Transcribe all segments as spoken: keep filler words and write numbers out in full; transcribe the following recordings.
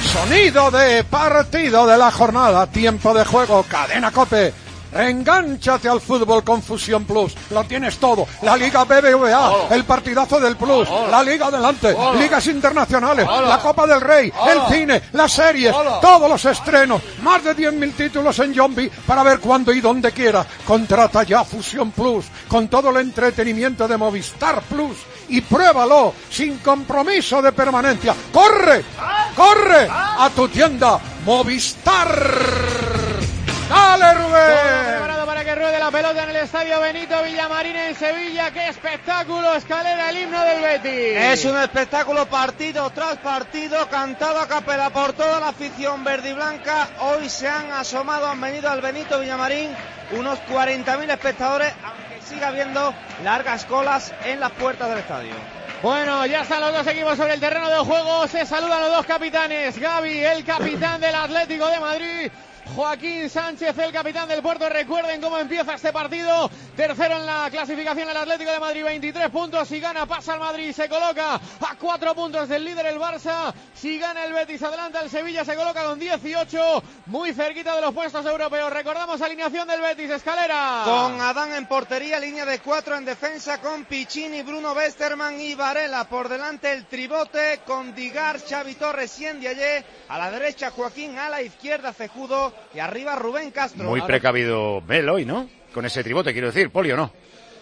Sonido de partido de la jornada, tiempo de juego, Cadena COPE. Engánchate al fútbol con Fusión Plus. Lo tienes todo. La Liga B B V A, oh. el partidazo del Plus, oh. la Liga Adelante, oh. ligas internacionales, oh. la Copa del Rey, oh. el cine, las series, oh. todos los estrenos. Más de diez mil títulos en Yombi para ver cuándo y donde quiera. Contrata ya Fusión Plus con todo el entretenimiento de Movistar Plus y pruébalo sin compromiso de permanencia. ¡Corre! ¡Corre! A tu tienda Movistar. ¡Dale, Rubén! Todo preparado para que ruede la pelota en el estadio Benito Villamarín en Sevilla. ¡Qué espectáculo! Escalera, el himno del Betis. Es un espectáculo partido tras partido, cantado a capela por toda la afición verde y blanca. Hoy se han asomado, han venido al Benito Villamarín unos cuarenta mil espectadores, aunque siga habiendo largas colas en las puertas del estadio. Bueno, ya están los dos equipos sobre el terreno de juego. Se saludan los dos capitanes. Gavi, el capitán del Atlético de Madrid. Joaquín Sánchez, el capitán del Puerto. Recuerden cómo empieza este partido. Tercero en la clasificación el Atlético de Madrid, veintitrés puntos. Si gana, pasa el Madrid, se coloca a cuatro puntos del líder el Barça. Si gana el Betis, adelanta el Sevilla, se coloca con dieciocho, muy cerquita de los puestos europeos. Recordamos alineación del Betis, Escalera. Con Adán en portería, línea de cuatro en defensa con Piccini, Bruno Westerman y Varela. Por delante el tribote con Digar, Xavi Torres y Ndiaye. A la derecha Joaquín, a la izquierda Cejudo. Y arriba Rubén Castro. Muy precavido Mel hoy, ¿no? Con ese tribote, quiero decir, Polio, ¿no?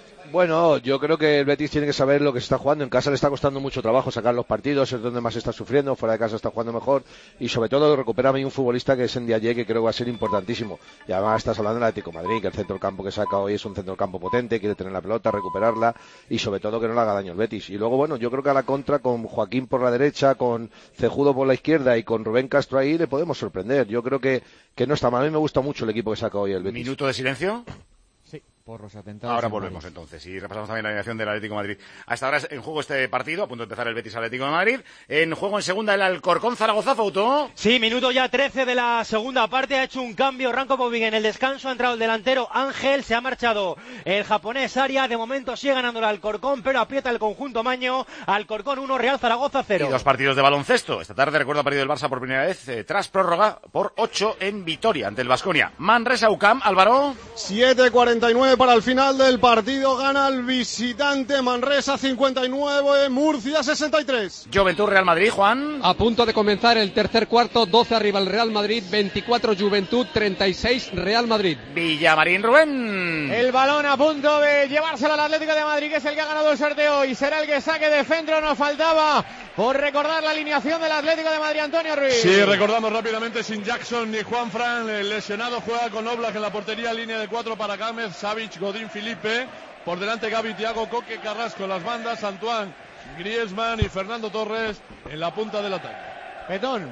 Bueno, yo creo que el Betis tiene que saber lo que se está jugando. En casa le está costando mucho trabajo sacar los partidos, es donde más está sufriendo. Fuera de casa está jugando mejor. Y sobre todo recuperar a un futbolista que es Ndiaye, que creo que va a ser importantísimo. Y además estás hablando del Atlético de Madrid, que el centro del campo que saca hoy es un centro del campo potente, quiere tener la pelota, recuperarla y sobre todo que no le haga daño el Betis. Y luego, bueno, yo creo que a la contra, con Joaquín por la derecha, con Cejudo por la izquierda y con Rubén Castro ahí, le podemos sorprender. Yo creo que, que no está mal. A mí me gusta mucho el equipo que saca hoy el Betis. ¿Minuto de silencio? Sí, por los atentados. Ahora volvemos entonces y repasamos también la alineación del Atlético de Madrid. Hasta ahora en juego este partido, a punto de empezar el Betis Atlético de Madrid. En juego en segunda el Alcorcón Zaragoza, Fauto. Sí, minuto ya trece de la segunda parte, ha hecho un cambio Ranko Povic en el descanso, ha entrado el delantero Ángel, se ha marchado el japonés Aria, de momento sigue ganando el Alcorcón, pero aprieta el conjunto maño. Alcorcón uno, Real Zaragoza cero. Y dos partidos de baloncesto. Esta tarde recuerdo ha perdido el Barça por primera vez, eh, tras prórroga por ocho en Vitoria ante el Baskonia. Manresa U C A M, Álvaro. siete cuarenta y nueve para el final del partido, gana el visitante Manresa cincuenta y nueve, Murcia sesenta y tres. Juventud Real Madrid, Juan. A punto de comenzar el tercer cuarto, doce arriba el Real Madrid, veinticuatro Juventud, treinta y seis Real Madrid. Villamarín, Rubén. El balón a punto de llevárselo al Atlético de Madrid, que es el que ha ganado el sorteo y será el que saque de centro. Nos faltaba por recordar la alineación del Atlético de Madrid, Antonio Ruiz. Sí, recordamos rápidamente, sin Jackson ni Juan Fran, el lesionado, juega con Oblak en la portería, línea de cuatro para Gámez, Savic, Godín, Felipe, por delante Gavi, Thiago, Coque, Carrasco en las bandas, Antoine, Griezmann y Fernando Torres en la punta del ataque. Petón,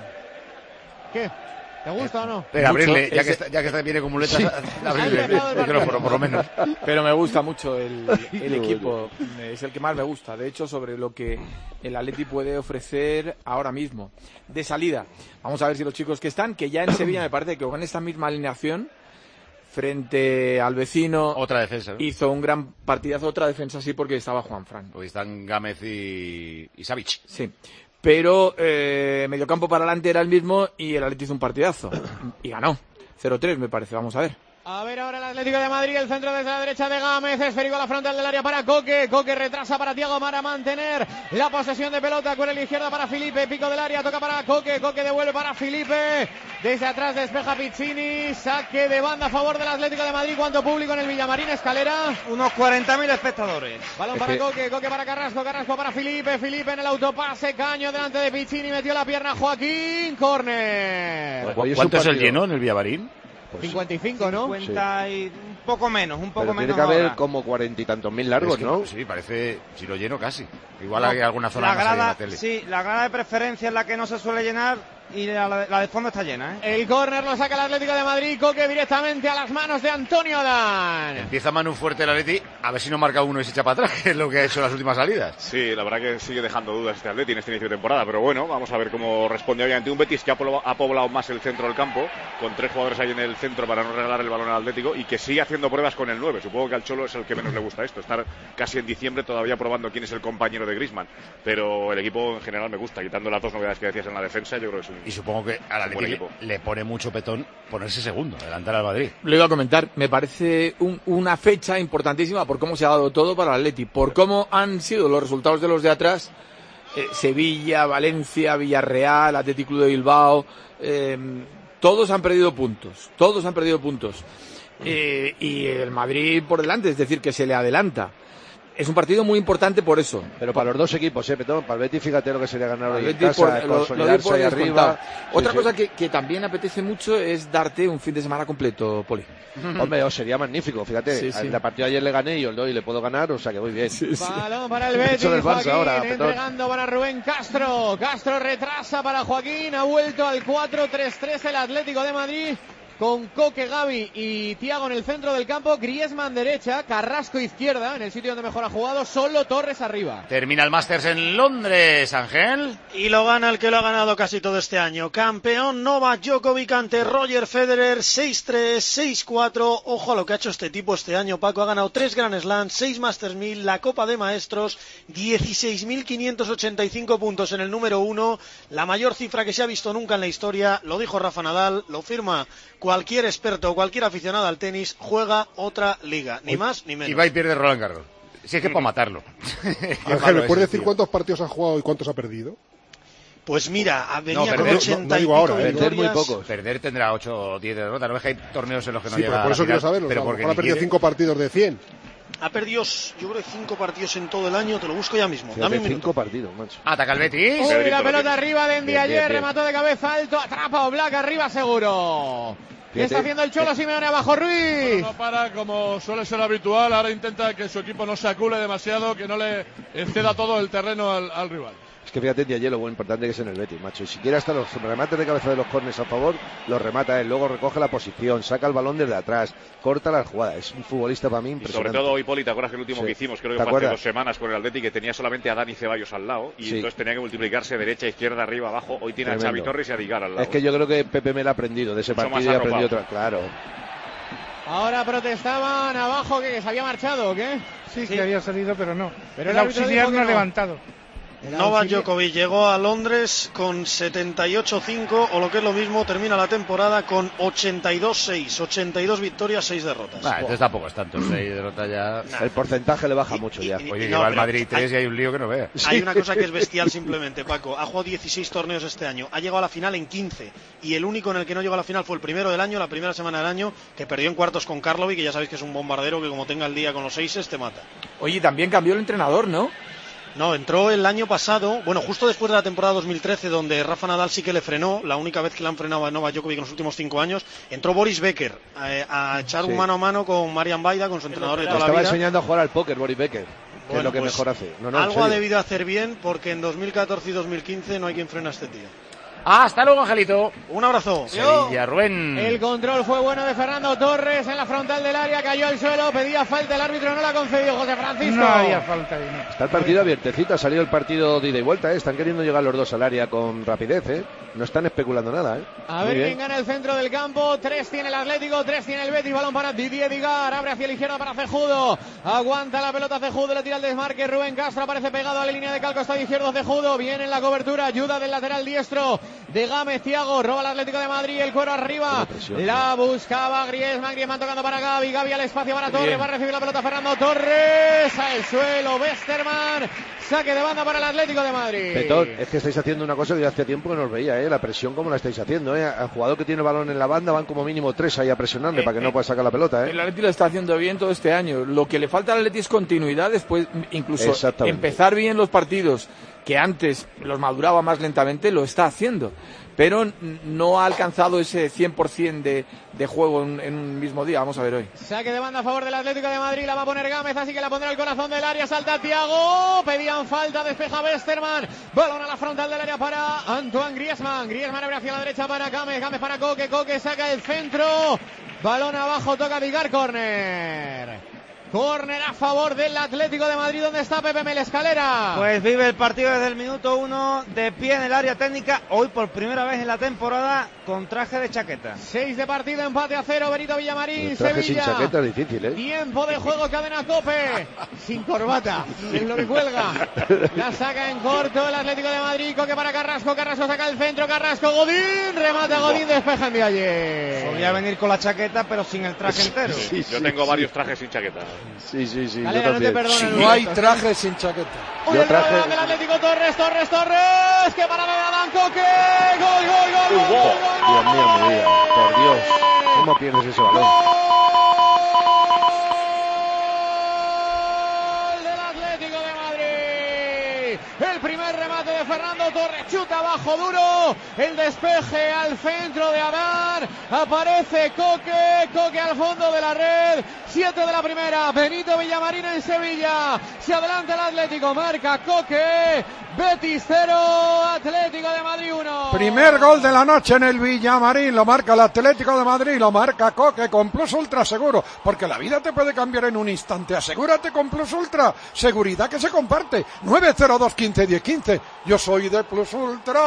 ¿qué? ¿Te gusta o no? Pero abrirle, ya que, está, ya que está, viene con muletas, sí. abrirle el micrófono por lo menos. Pero me gusta mucho el, el equipo, es el que más me gusta. De hecho, sobre lo que el Atleti puede ofrecer ahora mismo. De salida, vamos a ver si los chicos que están, que ya en Sevilla me parece que con esta misma alineación, frente al vecino, otra defensa, ¿no? Hizo un gran partidazo, otra defensa sí, porque estaba Juan Fran. Hoy están Gámez y, y Savic. Sí. Pero eh, mediocampo para adelante era el mismo y el Atleti hizo un partidazo. Y ganó. cero tres me parece, vamos a ver. A ver ahora el Atlético de Madrid, el centro desde la derecha de Gámez, esférico a la frontal del área para Coque, Coque retrasa para Thiago para mantener la posesión de pelota, con la izquierda para Felipe, pico del área, toca para Coque, Coque devuelve para Felipe, desde atrás despeja Piccini, saque de banda a favor del Atlético de Madrid. ¿Cuánto público en el Villamarín, Escalera? Unos cuarenta mil espectadores. Balón para Coque, Coque para Carrasco, Carrasco para Felipe, Felipe en el autopase, Caño delante de Piccini, metió la pierna Joaquín, córner. ¿Cuánto es el lleno en el Villamarín? Pues cincuenta y cinco, ¿no? cincuenta y un poco menos, un poco pero menos. Tiene que haber ahora. como cuarenta y tantos mil largos, es que, ¿no? Sí, parece, si lo lleno casi. Igual no, hay alguna zona la más grada, ahí en la tele. Sí, la grada de preferencia es la que no se suele llenar y la, la de fondo está llena, ¿eh? El córner lo saca el Atlético de Madrid, Coque directamente a las manos de Antonio Dan. Empieza Manu fuerte el Atleti, a ver si no marca uno y se echa para atrás, que es lo que ha hecho en las últimas salidas. Sí, la verdad que sigue dejando dudas este Atleti en este inicio de temporada, pero bueno, vamos a ver cómo responde obviamente un Betis que ha poblado, ha poblado más el centro del campo, con tres jugadores ahí en el centro para no regalar el balón al Atlético y que sigue haciendo haciendo pruebas con el nueve. Supongo que al Cholo es el que menos le gusta esto, estar casi en diciembre todavía probando quién es el compañero de Griezmann. Pero el equipo en general me gusta, quitando las dos novedades que decías en la defensa, yo creo que es un Y supongo que al Atlético le, le pone mucho petón ponerse segundo, adelantar al Madrid. Lo iba a comentar, me parece un, una fecha importantísima por cómo se ha dado todo para el Atleti, por cómo han sido los resultados de los de atrás, eh, Sevilla, Valencia, Villarreal, Athletic Club de Bilbao, eh, todos han perdido puntos, todos han perdido puntos. Eh, y el Madrid por delante, es decir, que se le adelanta. Es un partido muy importante por eso. Pero para los dos equipos, ¿eh, Petón? Para el Betis, fíjate lo que sería ganar hoy en casa, por, consolidarse lo, lo ahí arriba. Otra sí, cosa sí. Que, que también apetece mucho es darte un fin de semana completo, Poli. Hombre, oh, sería magnífico, fíjate. Sí, sí. La partida ayer le gané y el doy le puedo ganar, o sea que muy bien. Sí, sí. Balón para el Betis, del Barça Joaquín, ahora, entregando para Rubén Castro. Castro retrasa para Joaquín, ha vuelto al cuatro tres tres el Atlético de Madrid. Con Coque, Gavi y Thiago en el centro del campo, Griezmann derecha, Carrasco izquierda, en el sitio donde mejor ha jugado, solo Torres arriba. Termina el Masters en Londres, Ángel. Y lo gana el que lo ha ganado casi todo este año. Campeón Novak Djokovic ante Roger Federer, seis tres, seis cuatro. Ojo a lo que ha hecho este tipo este año, Paco. Ha ganado tres Grand Slams, seis Masters mil, la Copa de Maestros, dieciséis mil quinientos ochenta y cinco puntos en el número uno. La mayor cifra que se ha visto nunca en la historia. Lo dijo Rafa Nadal, lo firma cualquier experto o cualquier aficionado al tenis, juega otra liga, ni más ni menos. Y va y pierde Roland Garros. Si es que es para matarlo. Ángel, ¿me puedes decir tío. cuántos partidos ha jugado y cuántos ha perdido? Pues mira, venía no, con perder, ochenta no, no y digo ahora, victorias. Perder muy pocos. Perder tendrá ocho o diez derrotas. No ves que hay torneos en los que no sí, llega por eso a la final, quiero saberlo. Pero o sea, porque ahora ha perdido cinco partidos de cien. Ha perdido, yo creo, cinco partidos en todo el año. Te lo busco ya mismo. Fíjate, Dame un minuto. cinco partidos, macho. Ataca el Betis. Uy, la pelota arriba de Ndiaye, remató de cabeza alto, atrapa Oblak arriba seguro. ¿Qué está haciendo el Cholo Simeone abajo, Ruiz? No para, como suele ser habitual. Ahora intenta que su equipo no se acule demasiado, que no le ceda todo el terreno al, al rival. Es que fíjate en Ndiaye lo muy importante que es en el Betis, macho. Y si quiere hasta los remates de cabeza de los córneres a favor, los remata él. Luego recoge la posición, saca el balón desde atrás, corta la jugada. Es un futbolista para mí impresionante. Y sobre todo hoy, Poli, ¿te acuerdas que el último sí. que hicimos, creo que fue hace dos semanas con el Atleti, que tenía solamente a Dani Ceballos al lado y sí. entonces tenía que multiplicarse derecha, izquierda, arriba, abajo. Hoy tiene Tremendo. a Xavi Torres y a Digar al lado. Es que yo creo que Pepe Mel ha aprendido de ese Mucho partido y ha aprendido otra. Claro. Ahora protestaban abajo que se había marchado, ¿o qué? Sí, sí, que había salido, pero no. Pero el, el auxiliar no ha levantado. Novak Djokovic llegó a Londres con setenta y ocho cinco, o lo que es lo mismo, termina la temporada con ochenta y dos seis, ochenta y dos victorias, seis derrotas. Nah, entonces tampoco es tanto, seis derrotas ya. Nah. El porcentaje le baja y, mucho ya. Y, y, Oye, no, lleva el Madrid tres y hay un lío que no vea. Hay una cosa que es bestial simplemente, Paco. Ha jugado dieciséis torneos este año, ha llegado a la final en quince, y el único en el que no llegó a la final fue el primero del año, la primera semana del año, que perdió en cuartos con Karlovic, que ya sabéis que es un bombardero que como tenga el día con los seises te mata. Oye, también cambió el entrenador, ¿no? No, entró el año pasado, bueno, justo después de la temporada dos mil trece, donde Rafa Nadal sí que le frenó, la única vez que le han frenado a Novak Djokovic en los últimos cinco años, entró Boris Becker eh, a echar sí. un mano a mano con Marian Baida, con su entrenador de toda la vida. Estaba enseñando a jugar al póker, Boris Becker, que bueno, es lo que pues, mejor hace. No, no, algo ha debido hacer bien, porque en dos mil catorce y dos mil quince no hay quien frena a este tío. Hasta luego, Angelito. Un abrazo. Sevilla, Rubén. El control fue bueno de Fernando Torres en la frontal del área, cayó al suelo, pedía falta, el árbitro no la concedió, José Francisco. No había falta ahí, no. Está el partido abiertecito, ha salido el partido de ida y vuelta, ¿eh? Están queriendo llegar los dos al área con rapidez, ¿eh? No están especulando nada, ¿eh? A ver quién gana el centro del campo, tres tiene el Atlético, tres tiene el Betis, balón para Didier Digar, abre hacia la izquierda para Cejudo, aguanta la pelota Cejudo, le tira el desmarque, Rubén Castro aparece pegado a la línea de cal, costado izquierdo Cejudo, viene en la cobertura, ayuda del lateral diestro de Gámez, Thiago, roba el Atlético de Madrid, el cuero arriba, la buscaba Griezmann, Griezmann tocando para Gavi, Gavi al espacio para Torres, va a recibir la pelota Fernando Torres, al suelo, Westermann, saque de banda para el Atlético de Madrid. Petón, es que estáis haciendo una cosa que hace tiempo que no os veía, ¿eh? La presión como la estáis haciendo, ¿eh? Al jugador que tiene el balón en la banda van como mínimo tres ahí a presionarle eh, para que eh, no pueda sacar la pelota, ¿eh? El Atlético lo está haciendo bien todo este año, lo que le falta al Atlético es continuidad, después incluso empezar bien los partidos, que antes los maduraba más lentamente, lo está haciendo, pero no ha alcanzado ese cien por ciento de, de juego en, en un mismo día. Vamos a ver hoy. Saque de banda a favor del Atlético de Madrid, la va a poner Gámez, así que la pondrá al corazón del área, salta Thiago, pedían falta, despeja Westermann, balón a la frontal del área para Antoine Griezmann, Griezmann abre hacia la derecha para Gámez, Gámez para Coque, Coque saca el centro, balón abajo, toca Digar, córner. Córner a favor del Atlético de Madrid. ¿Dónde está Pepe Melescalera? Pues vive el partido desde el minuto uno, de pie en el área técnica, hoy por primera vez en la temporada con traje de chaqueta. Seis de partido, empate a cero, Benito Villamarín, el traje Sevilla. sin chaqueta es difícil, ¿eh? Tiempo de juego, Cadena COPE. Sin corbata, es lo que cuelga. La saca en corto el Atlético de Madrid, Coque para Carrasco, Carrasco saca el centro, Carrasco, Godín, remata Godín, despeja en Diaye. Podía venir con la chaqueta, pero sin el traje entero. Sí, sí, yo tengo sí, varios trajes sin chaqueta. Sí, sí, sí. Galera, no te perdono, no hay traje sin chaqueta. Uy, el traje del Atlético, Torres, Torres, Torres. Que parada de Adán Coque. Gol, gol, gol, gol, gol, gol. Dios mío, mi vida. Por Dios. ¿Cómo pierdes ese balón? Gol del Atlético de Madrid. El primer remate de Fernando Torres, chuta abajo duro, el despeje al centro de Adán, aparece Coque, Coque al fondo de la red, siete de la primera, Benito Villamarín en Sevilla, se adelanta el Atlético, marca Coque, Betis cero, Atlético de Madrid uno. Primer gol de la noche en el Villamarín, lo marca el Atlético de Madrid, lo marca Coque con Plus Ultra Seguro, porque la vida te puede cambiar en un instante, asegúrate con Plus Ultra, seguridad que se comparte, nueve cero dos quince diez quince, yo soy de Plus Ultra.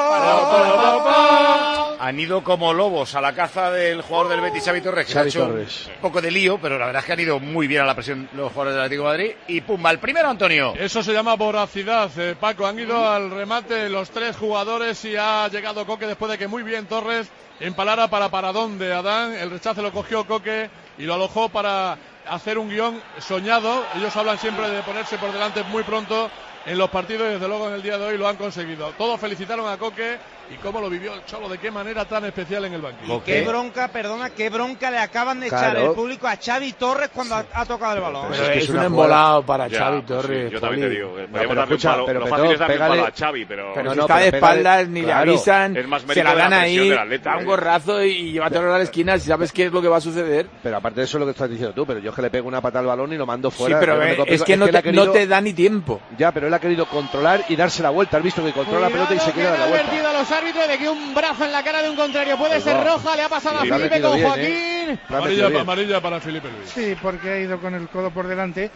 Han ido como lobos a la caza del jugador del Betis, Xavi Torres, que Xavi ha hecho Torres. un poco de lío, pero la verdad es que han ido muy bien a la presión los jugadores del Atlético de Madrid, y pumba, el primero, Antonio. Eso se llama voracidad, eh, Paco, han ido al remate los tres jugadores y ha llegado Coque después de que muy bien Torres empalara para paradón de Adán, el rechace lo cogió Coque y lo alojó para hacer un guión soñado. Ellos hablan siempre de ponerse por delante muy pronto en los partidos y desde luego en el día de hoy lo han conseguido. Todos felicitaron a Coque y cómo lo vivió el Cholo, de qué manera tan especial en el banquillo. Qué bronca, perdona, qué bronca le acaban de Claro. echar el público a Xavi Torres cuando ha, ha tocado el balón. Pero Es que es, es un una embolado para Ya, Xavi pues Torres. sí, yo también te Poli. digo. No, Podríamos pero darle un escucha, palo, pero lo Petón, fácil es darle un pégale- palo a Xavi, pero... Pero No, si no, está pero de pégale- espaldas, ni claro. le avisan, Es más se mérito la de la dan presión ahí, del Atlético, da un eh. gorrazo y llévatelo a la esquina, si sabes qué es lo que va a suceder. Pero aparte de eso es lo que estás diciendo tú, pero yo es que le pego una pata al balón y lo mando fuera. Sí, pero no me eh, complico. es que, no, él te, ha querido- no te da ni tiempo. Ya, pero él ha querido controlar y darse la vuelta. Has visto que controla la pelota y se quiere dar la Han vuelta. advertido a los árbitros de que un brazo en la cara de un contrario puede Pues ser va. roja, le ha pasado Sí, a lo ha Felipe metido con bien, Joaquín. ¿eh? Lo ha metido Amarilla, bien. amarilla para Felipe Luis. Sí, porque ha ido con el codo por delante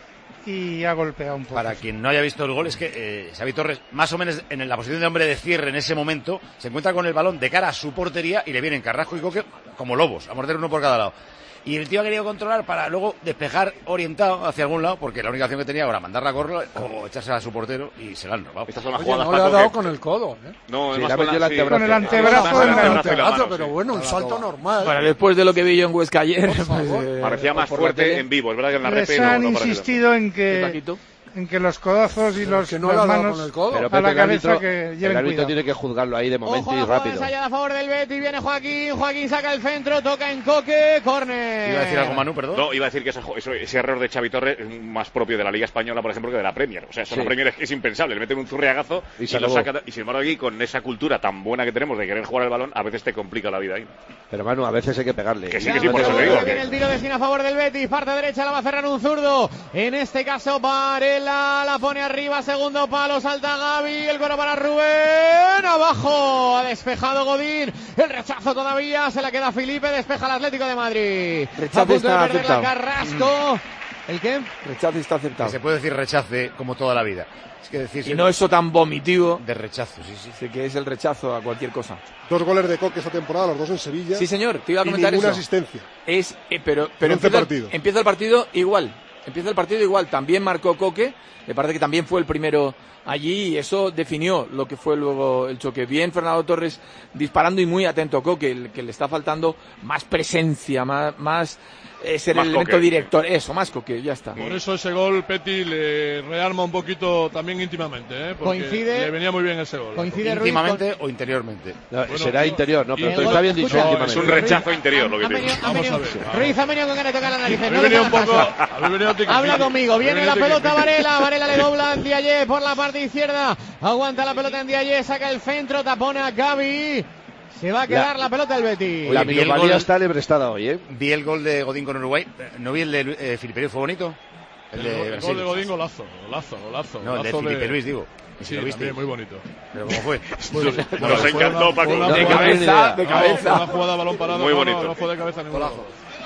y ha golpeado un poco. Para quien no haya visto el gol, es que eh, Xavi Torres, más o menos en la posición de hombre de cierre en ese momento, se encuentra con el balón de cara a su portería y le vienen Carrasco y Coque como lobos, a morder uno por cada lado. Y el tío ha querido controlar para luego despejar orientado hacia algún lado, porque la única opción que tenía era mandarla a correr o echarse a su portero y se la han robado. Estas son las Oye, jugadas, no le ha Paco, dado que- con el codo, ¿eh? No, es Sí, más le ha con metido la- el sí. antebrazo. Con el antebrazo Más con en el la- antebrazo y la Brazo, mano, pero sí. bueno, un salto normal. Para después de lo que vi yo en Huesca ayer, Por favor. pues, eh, Parecía más por la fuerte tele. en vivo, es verdad que en la Les repe no, han no parece insistido en ¿Qué, que, Paquito? en que los codazos y los, que no las le ha dado manos con el codo. Pero a Pepe, la el cabeza árbitro, que el lleven árbitro cuidado. tiene que juzgarlo ahí de momento Ojo a y la jugada rápido. ensayada a favor del Betis, viene Joaquín, Joaquín saca el centro, toca en Coque, córner. ¿Iba a decir algo Manu, perdón? No, iba a decir que ese, ese, ese error de Xavi Torres es más propio de la Liga Española, por ejemplo, que de la Premier. O sea, eso Sí. la Premier es, es impensable. Le meten un zurriagazo Y y, se lo acabó. saca. Y sin embargo, aquí, con esa cultura tan buena que tenemos de querer jugar el balón, a veces te complica la vida ahí. Pero Manu, a veces hay que pegarle. Que sí, Ya que sí, por no eso te te digo. viene Que... el tiro de esquina a favor del Betis, parte derecha la va a cerrar un zurdo. En este caso Varela la pone arriba, segundo palo, salta Gavi, el gol para Rubén, abajo, ha despejado Godín, el rechazo todavía, se la queda Felipe, despeja el Atlético de Madrid. Rechazo A punto está de perder la aceptado. Carrasco. ¿El qué? Rechazo está Que aceptado. se puede decir rechace como toda la vida. Es que decir Y no eso tan vomitivo de rechazo, sí, sí. de que es el rechazo a cualquier cosa. Dos goles de Coque esta temporada, los dos en Sevilla. Sí, señor, te iba a y comentar ninguna eso. asistencia. Es, eh, pero pero once empieza, partidos. empieza el partido igual. Empieza el partido igual. También marcó Coque. Me parece que también fue el primero allí y eso definió lo que fue luego el choque. Bien Fernando Torres disparando y muy atento a Coque, el que le está faltando más presencia, más, más eh, ser Más el elemento Coque. director. Eso, más Coque, ya está. Por eso ese gol Peti le rearma un poquito también íntimamente, ¿eh? Porque Coincide- le venía muy bien ese gol. Coincide Ruiz ¿Íntimamente o interiormente? No, Bueno, será interior, no, pero el está gol- bien dicho escucha, íntimamente. Es un rechazo interior lo que Han tiene. venido- han Vamos venido- a ver. Ruiz ha venido con ganas de tocar las narices. Habéis No le venido un hagas poco... caso. habéis venido tiqui-tiqui. Habla conmigo, viene Habéis la venido pelota tiqui-tiqui. Varela, Varela le dobla en Diaye por la parte izquierda, aguanta la pelota en Diaye, saca el centro, tapona a Gavi, se va a quedar la, La- pelota el Betis. La Oye, vi el minusvalía gol- está lebrestada hoy, ¿eh? Vi el gol de Godín con Uruguay. No vi el de eh, Filipe Luis, ¿fue bonito? El El, de gol- el Brasil. gol de Godín, golazo, golazo, golazo. No, el de golazo Filipe Luis, digo. Que si Sí, lo viste. también muy bonito. Pero ¿cómo fue? Muy bonito. Nos Fue encantó, una- Paco. fue una De jugada- cabeza, de no, cabeza. fue una jugada a balón parado. Muy no, bonito. No, no fue de cabeza ningún gol.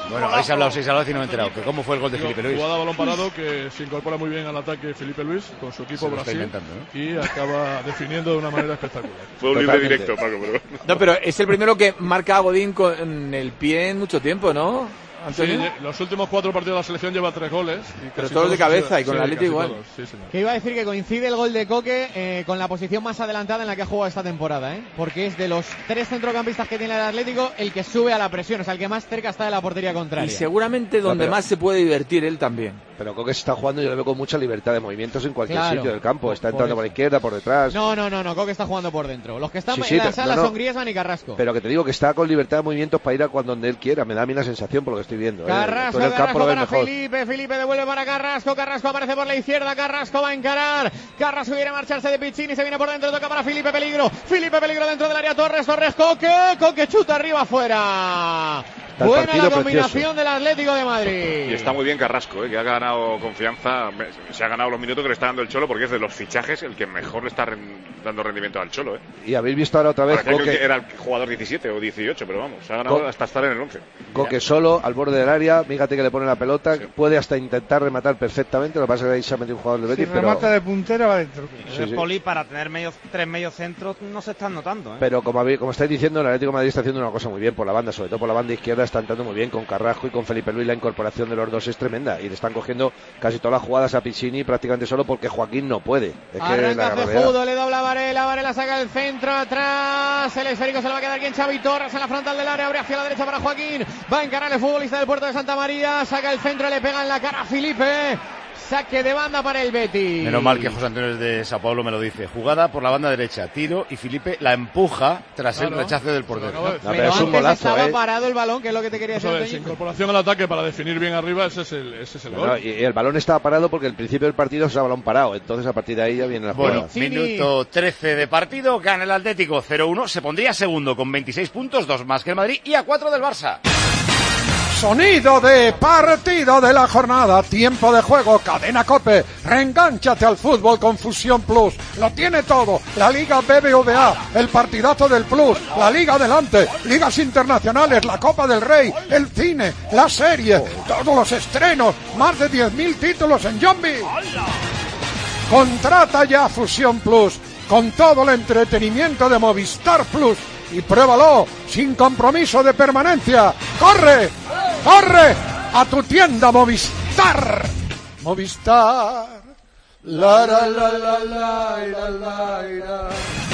Bueno, habéis hablado seis a la vez y no me he enterado. ¿Que ¿Cómo fue el gol de Filipe Luis? Jugada a balón parado que se incorpora muy bien al ataque Filipe Luis con su equipo Brasil, ¿no? Y acaba definiendo de una manera espectacular. Fue un libre directo, Paco, pero... No, pero es el primero que marca a Godín con el pie en mucho tiempo, ¿no? Sí, los últimos cuatro partidos de la selección lleva tres goles. Y pero todos de cabeza y con sí, el Atlético igual. Sí, que iba a decir que coincide el gol de Coque eh, con la posición más adelantada en la que ha jugado esta temporada, ¿eh? Porque es de los tres centrocampistas que tiene el Atlético el que sube a la presión, o sea, el que más cerca está de la portería contraria. Y seguramente donde no, pero... más se puede divertir él también. Pero Coque se está jugando, yo le veo con mucha libertad de movimientos en cualquier claro, sitio del campo. Está por entrando eso. por la izquierda, por detrás. No, no, no, no, Coque está jugando por dentro. Los que están sí, en sí, la sala no, no. son Griezmann y Carrasco. Pero que te digo que está con libertad de movimientos para ir a cuando donde él quiera. Me da a mí la sensación por lo que estoy viendo. Carrasco, ¿eh? El Carrasco campo lo para mejor. Felipe, Felipe devuelve para Carrasco, Carrasco aparece por la izquierda, Carrasco va a encarar, Carrasco quiere marcharse de Piccini, se viene por dentro, toca para Felipe, peligro, Felipe peligro dentro del área, Torres, Torres, Coque, Coque chuta arriba afuera. Buena la combinación precioso. Del Atlético de Madrid. Y está muy bien Carrasco, ¿eh? Que ha ganado confianza, se ha ganado los minutos que le está dando el Cholo, porque es de los fichajes el que mejor le está dando rendimiento al Cholo, ¿eh? Y habéis visto ahora otra vez Coque... que era el jugador diecisiete o dieciocho, pero vamos, se ha ganado Co... hasta estar en el once. Coque solo, al borde del área, fíjate que le pone la pelota, sí. Puede hasta intentar rematar perfectamente, lo que pasa es que ahí se ha metido un jugador del Betis, si pero... remata de puntera va dentro. Sí, sí. Poli, para tener medio, tres medios centros no se están notando, ¿eh? Pero como, como estáis diciendo, el Atlético de Madrid está haciendo una cosa muy bien por la banda, sobre todo por la banda izquierda, está entrando muy bien con Carrasco y con Felipe Luis. La incorporación de los dos es tremenda y le están cogiendo casi todas las jugadas a Piccini prácticamente solo porque Joaquín no puede. Es Arranca Cejudo, le dobla Varela, Varela saca el centro atrás, el esférico se lo va a quedar aquí en Xavi Torres en la frontal del área, abre hacia la derecha para Joaquín, va a encarar el futbolista del Puerto de Santa María, saca el centro, le pega en la cara a Felipe. Saque de banda para el Betis. Menos mal que José Antonio de Sao Paulo me lo dice. Jugada por la banda derecha, tiro y Felipe la empuja tras claro. el rechazo del portero. No, pero, pero es un golazo, estaba eh. parado el balón, que es lo que te quería decir. Esa incorporación al ataque para definir bien arriba, ese es el, ese es el bueno, gol. Y el balón estaba parado porque al principio del partido se ha balón parado. Entonces a partir de ahí ya viene la jugada. Bueno, minuto trece de partido, gana el Atlético cero uno, se pondría segundo con veintiséis puntos, dos más que el Madrid y a cuatro del Barça. Sonido de partido de la jornada, tiempo de juego, Cadena COPE, reengánchate al fútbol con Fusión Plus, lo tiene todo, la Liga B B V A, el partidazo del Plus, la Liga Adelante, ligas internacionales, la Copa del Rey, el cine, la serie, todos los estrenos, más de diez mil títulos en Yombi. Contrata ya Fusión Plus, con todo el entretenimiento de Movistar Plus, y pruébalo sin compromiso de permanencia. ¡Corre! ¡Corre! A tu tienda Movistar. Movistar. La la la la la la la la.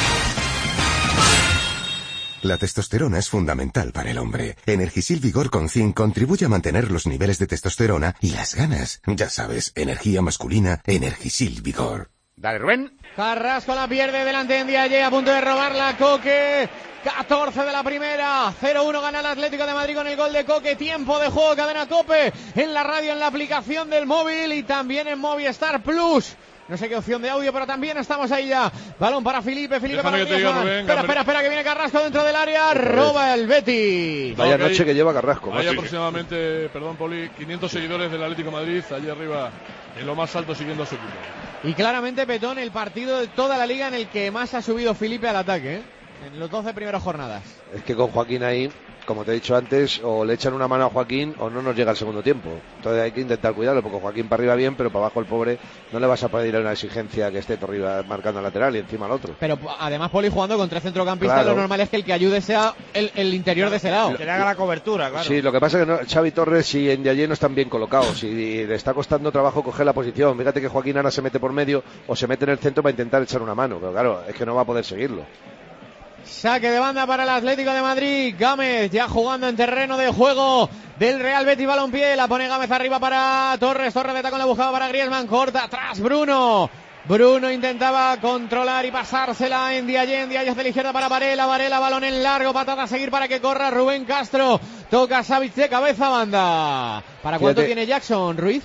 La testosterona es fundamental para el hombre. Energisil Vigor con zinc contribuye a mantener los niveles de testosterona y las ganas. Ya sabes, energía masculina, Energisil Vigor. Dale, Rubén. Carrasco la pierde delante de Ndiaye, a punto de robarla Coque. catorce de la primera, cero uno gana el Atlético de Madrid con el gol de Coque. Tiempo de juego, Cadena COPE, en la radio, en la aplicación del móvil y también en Movistar Plus. No sé qué opción de audio, pero también estamos ahí ya. Balón para Felipe, Felipe Déjame para Griezmann. Espera, espera, espera, que viene Carrasco dentro del área. Roba el Betis. Vaya noche hay, que lleva Carrasco. Hay aproximadamente, perdón, Poli, quinientos seguidores del Atlético de Madrid, allí arriba, en lo más alto, siguiendo a su equipo. Y claramente, Petón, el partido de toda la liga en el que más ha subido Felipe al ataque, ¿eh? En los doce primeras jornadas. Es que con Joaquín ahí, como te he dicho antes, o le echan una mano a Joaquín o no nos llega el segundo tiempo. Entonces hay que intentar cuidarlo, porque Joaquín para arriba bien, pero para abajo el pobre no le vas a pedir una exigencia que esté por arriba marcando al lateral y encima al otro. Pero además, Poli, jugando con tres centrocampistas, claro. Lo normal es que el que ayude sea el, el interior de ese lado. Que le haga la cobertura, claro. Sí, lo que pasa es que no, Xavi Torres y Ndiaye no están bien colocados y le está costando trabajo coger la posición. Fíjate que Joaquín ahora se mete por medio o se mete en el centro para intentar echar una mano, pero claro, es que no va a poder seguirlo. Saque de banda para el Atlético de Madrid. Gámez ya jugando en terreno de juego del Real Betis Balompié. La pone Gámez arriba para Torres. Torres de tacón la buscaba para Griezmann. Corta atrás Bruno. Bruno intentaba controlar y pasársela en Ndiaye. Ndiaye hacia la izquierda para Varela. Varela, balón en largo. Patada a seguir para que corra Rubén Castro. Toca Savic de cabeza banda. ¿Para cuánto Fíjate. tiene Jackson, Ruiz?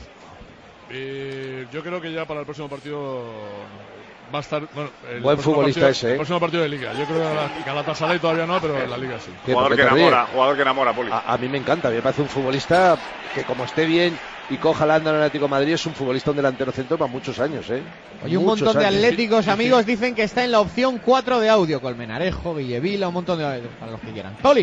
Eh, yo creo que ya para el próximo partido va a estar bueno, el buen futbolista partido, ese, ¿eh? El próximo partido de Liga. Yo creo que Galatasaray todavía no, pero en la Liga sí. Jugador que enamora, jugador que enamora, Poli. A, a mí me encanta, a mí me parece un futbolista que como esté bien y coja la anda en el Atlético de Madrid, es un futbolista, un delantero centro para muchos años, ¿eh? Oye, un muchos montón años. de atléticos, sí, amigos, sí. Dicen que está en la opción cuatro de audio. Colmenarejo, Villavila, un montón de... para los que quieran. Poli.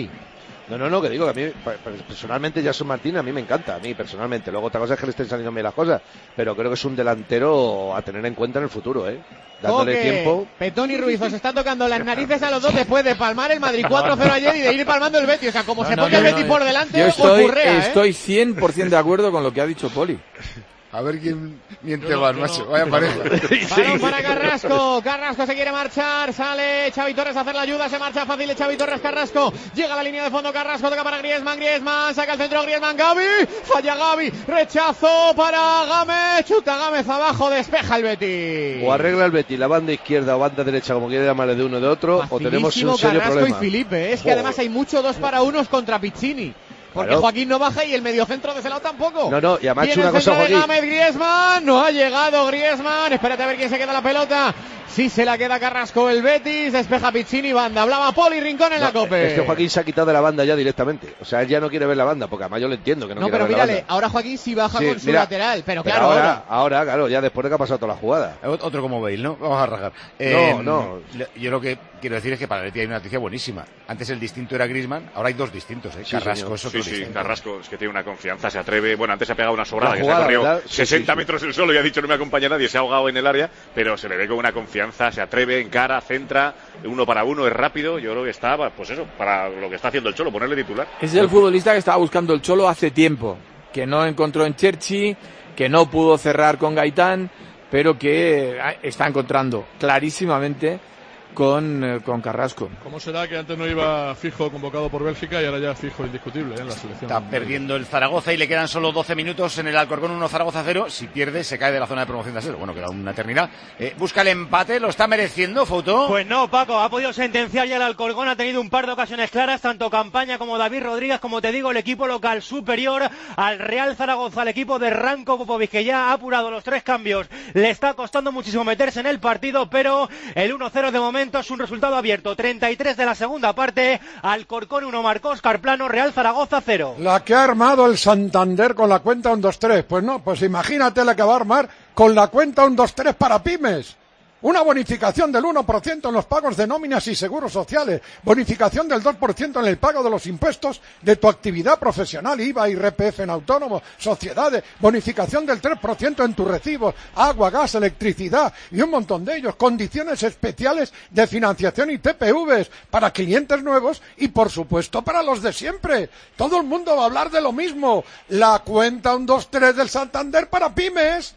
No, no, no, que digo que a mí, personalmente, Jason Martínez a mí me encanta, a mí personalmente. Luego otra cosa es que le estén saliendo bien las cosas, pero creo que es un delantero a tener en cuenta en el futuro, ¿eh? Dándole Coque, tiempo. Petón y Ruiz, os está tocando las narices a los dos después de palmar el Madrid cuatro cero ayer y de ir palmando el Betis. O sea, como No, se no, ponga no, el Betis no, por delante, yo os estoy, ocurrea, ¿eh? estoy cien por ciento de acuerdo con lo que ha dicho Poli. A ver quién miente Yo no, más, yo macho. no. Vaya pareja. Balón para Carrasco, Carrasco se quiere marchar, sale Xavi Torres a hacer la ayuda, se marcha fácil de Xavi Torres, Carrasco, llega a la línea de fondo, Carrasco toca para Griezmann, Griezmann, saca el centro Griezmann, Gavi, falla Gavi, rechazo para Gámez, chuta Gámez abajo, despeja el Betis. O arregla el Betis la banda izquierda o banda derecha, como quiera llamarle de uno o de otro, o tenemos un serio Carrasco problema. y Felipe, es que Joder. además hay mucho dos para unos contra Piccini. Porque Claro. Joaquín no baja y el mediocentro de ese lado tampoco. No, no, y además Viene una el cosa, centro de Joaquín. Gámez, Griezmann, no ha llegado Griezmann, espérate a ver quién se queda la pelota. Sí se la queda Carrasco el Betis, despeja Piccini, banda. Hablaba Poli Rincón en la No, Cope. es que Joaquín se ha quitado de la banda ya directamente. O sea, él ya no quiere ver la banda, porque además yo lo entiendo que no, No, quiere pero ver la mírale, banda. ahora Joaquín sí baja Sí, con su mira, lateral, pero, pero claro, ahora, ahora, claro, ya después de que ha pasado toda la jugada. Otro como Bale, ¿no? Vamos a rajar. No, no. Yo lo que quiero decir es que para el Betis hay una noticia buenísima. Antes el distinto era Griezmann, ahora hay dos distintos, ¿eh? Sí, Carrasco señor. es otro Sí, sí, distinto. Carrasco es que tiene una confianza, se atreve. Bueno, antes se ha pegado una sobrada, La que jugada, se ha corrido ¿verdad? Sí, sesenta sí, sí. metros el solo y ha dicho no me acompaña nadie, se ha ahogado en el área, pero se le ve con una confianza, se atreve, encara, centra, uno para uno, es rápido. Yo creo que está, pues eso, para lo que está haciendo el Cholo, ponerle titular. Es el futbolista que estaba buscando el Cholo hace tiempo, que no encontró en Cherchi, que no pudo cerrar con Gaitán, pero que está encontrando clarísimamente con, eh, con Carrasco. ¿Cómo será que antes no iba fijo convocado por Bélgica y ahora ya fijo indiscutible, ¿eh? En la selección? Está perdiendo el Zaragoza y le quedan solo doce minutos en el Alcorcón, uno Zaragoza cero. Si pierde, se cae de la zona de promoción de ascenso. Bueno, queda una eternidad. Eh, busca el empate, ¿lo está mereciendo, Foto? Pues no, Paco, ha podido sentenciar ya el Alcorcón, ha tenido un par de ocasiones claras, tanto Campaña como David Rodríguez, como te digo, el equipo local superior al Real Zaragoza, al equipo de Ranko Popovic, que ya ha apurado los tres cambios. Le está costando muchísimo meterse en el partido, pero el uno cero de momento es un resultado abierto. treinta y tres de la segunda parte, Alcorcón uno, marcó Óscar Plano, Real Zaragoza cero. La que ha armado el Santander con la cuenta uno dos tres. Pues no, pues imagínate la que va a armar con la cuenta uno dos tres para pymes. Una bonificación del uno por ciento en los pagos de nóminas y seguros sociales. Bonificación del dos por ciento en el pago de los impuestos de tu actividad profesional, I V A, I R P F en autónomos, sociedades. Bonificación del tres por ciento en tus recibos, agua, gas, electricidad y un montón de ellos. Condiciones especiales de financiación y T P Vs para clientes nuevos y, por supuesto, para los de siempre. Todo el mundo va a hablar de lo mismo. La cuenta uno dos tres del Santander para pymes.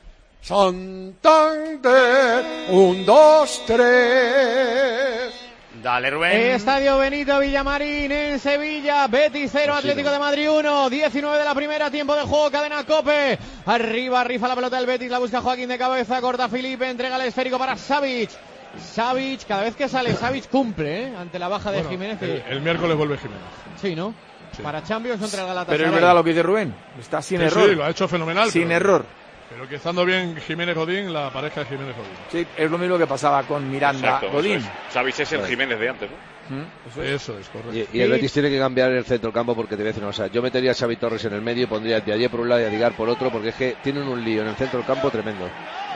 Santander, un, dos, tres. Dale, Rubén. Estadio Benito Villamarín en Sevilla, Betis cero, Atlético de Madrid uno, diecinueve de la primera, tiempo de juego, cadena Cope. Arriba, rifa la pelota del Betis, la busca Joaquín de cabeza, corta Felipe, entrega el esférico para Savic. Savic, cada vez que sale Savic cumple, ¿eh? Ante la baja de Bueno, Jiménez. El, el miércoles vuelve Jiménez. Sí, ¿no? Sí. Para Champions contra el Galatasaray. Pero es verdad lo que dice Rubén, está sin sí, error. Sí, lo ha hecho fenomenal. Sin pero, error. Pero que estando bien Jiménez Godín, la pareja de Jiménez Godín. Sí, es lo mismo que pasaba con Miranda Exacto, Godín. eso es. Savic es el Jiménez de antes, ¿no? ¿Mm? Eso es, eso es correcto. Y, y el Betis tiene que cambiar el centro campo porque te voy a decir una cosa. Yo metería a Xavi Torres en el medio y pondría a Diaye por un lado y a Digar por otro, porque es que tienen un lío en el centro del campo tremendo.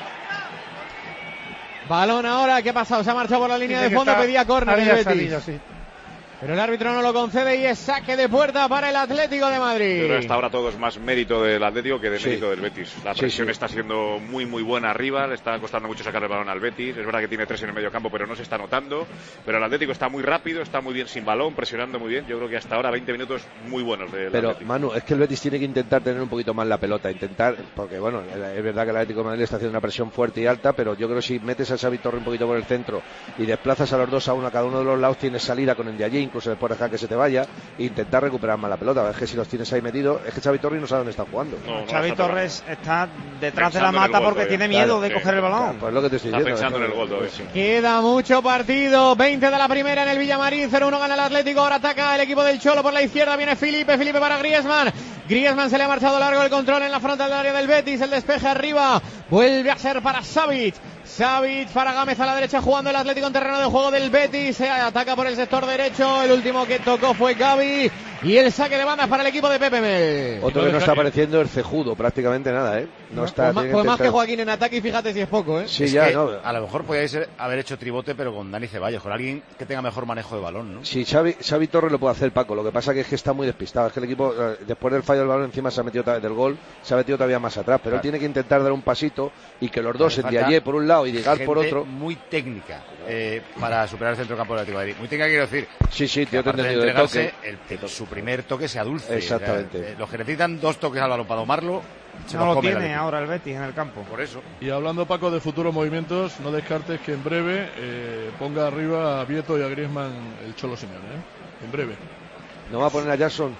Balón ahora, ¿qué ha pasado? Se ha marchado por la línea Dice de fondo, está- pedía córner el había Betis. salido, sí. Pero el árbitro no lo concede y es saque de puerta para el Atlético de Madrid. Pero hasta ahora todo es más mérito del Atlético que de Sí. mérito del Betis. La Sí, presión sí. está siendo muy muy buena arriba, le está costando mucho sacar el balón al Betis. Es verdad que tiene tres en el medio campo, pero no se está notando. Pero el Atlético está muy rápido, está muy bien sin balón, presionando muy bien. Yo creo que hasta ahora veinte minutos muy buenos del Pero, Atlético. Manu, es que el Betis tiene que intentar tener un poquito más la pelota, intentar, porque bueno, es verdad que el Atlético de Madrid está haciendo una presión fuerte y alta, pero yo creo que si metes a Xavi Torres un poquito por el centro y desplazas a los dos a uno a cada uno de los lados, tienes salida con el de allí, incluso después dejar que se te vaya e intentar recuperar más la pelota. Es que si los tienes ahí metidos, es que Xavi Torres no sabe dónde está jugando. No, no, Xavi está Torres está detrás de la Pensando en el mata gol porque todavía. tiene miedo Claro, de sí. coger el balón. Pues lo que te estoy Está diciendo. pensando en es el que- gol todavía. sí. Queda mucho partido, veinte de la primera en el Villamarín, cero uno gana el Atlético, ahora ataca el equipo del Cholo por la izquierda, viene Felipe, Felipe para Griezmann, Griezmann se le ha marchado largo el control en la frontal del área del Betis, el despeje arriba, vuelve a ser para Savic, Savic para Gámez a la derecha jugando el Atlético en terreno de juego del Betis, se ataca por el sector derecho, el último que tocó fue Gavi, y el saque de banda para el equipo de Pepe Mel. Otro que no está apareciendo es Cejudo, prácticamente nada, ¿eh? No, no está. Pues, pues más que Joaquín en ataque, y fíjate si es poco, ¿eh? Sí, es ya, que no. A lo mejor podíais haber hecho tribote, pero con Dani Ceballos, con alguien que tenga mejor manejo de balón, ¿no? Sí, Xavi, Xavi Torres lo puede hacer, Paco. Lo que pasa que es que está muy despistado. Es que el equipo, después del fallo del balón, encima se ha metido del gol, se ha metido todavía más atrás. Pero claro, él tiene que intentar dar un pasito y que los dos, Ndiaye por un lado y Digar por otro. Muy técnica eh, para superar el centro campo del Atlético de Madrid. Muy técnica, quiero decir. Sí, sí, tío, te he entendido de toque. El, el, su primer toque sea dulce. Exactamente. O sea, eh, los que necesitan dos toques al balón para domarlo. Se no lo lo tiene ahora el Betis en el campo. Por eso. Y hablando, Paco, de futuros movimientos, no descartes que en breve eh, ponga arriba a Vieto y a Griezmann el Cholo Simeone, ¿eh? En breve. ¿No va a poner a Jackson?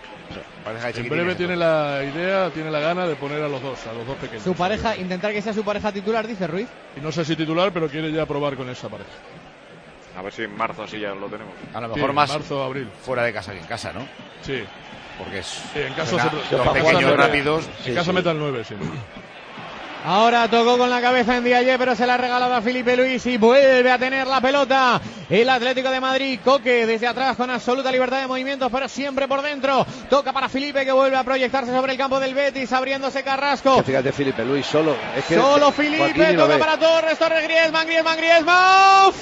En breve tiene la idea, tiene la gana de poner a los dos, a los dos pequeños. Su pareja, intentar que sea su pareja titular, dice Ruiz. Y no sé si titular, pero quiere ya probar con esa pareja. A ver si en marzo así ya lo tenemos. A lo mejor sí, más marzo, abril. Fuera de casa que en casa, ¿no? Sí. Porque es... Sí, en caso se, los pequeños meta, rápidos. En sí, casa sí. meta el nueve, sí. Ahora tocó con la cabeza en Ndiaye, pero se la ha regalado a Felipe Luis y vuelve a tener la pelota el Atlético de Madrid. Coque desde atrás con absoluta libertad de movimientos, pero siempre por dentro. Toca para Felipe, que vuelve a proyectarse sobre el campo del Betis, abriéndose Carrasco. Que fíjate, Felipe Luis solo. Es que solo Felipe, toca para Torres, Torres, Griezmann, Griezmann, Griezmann,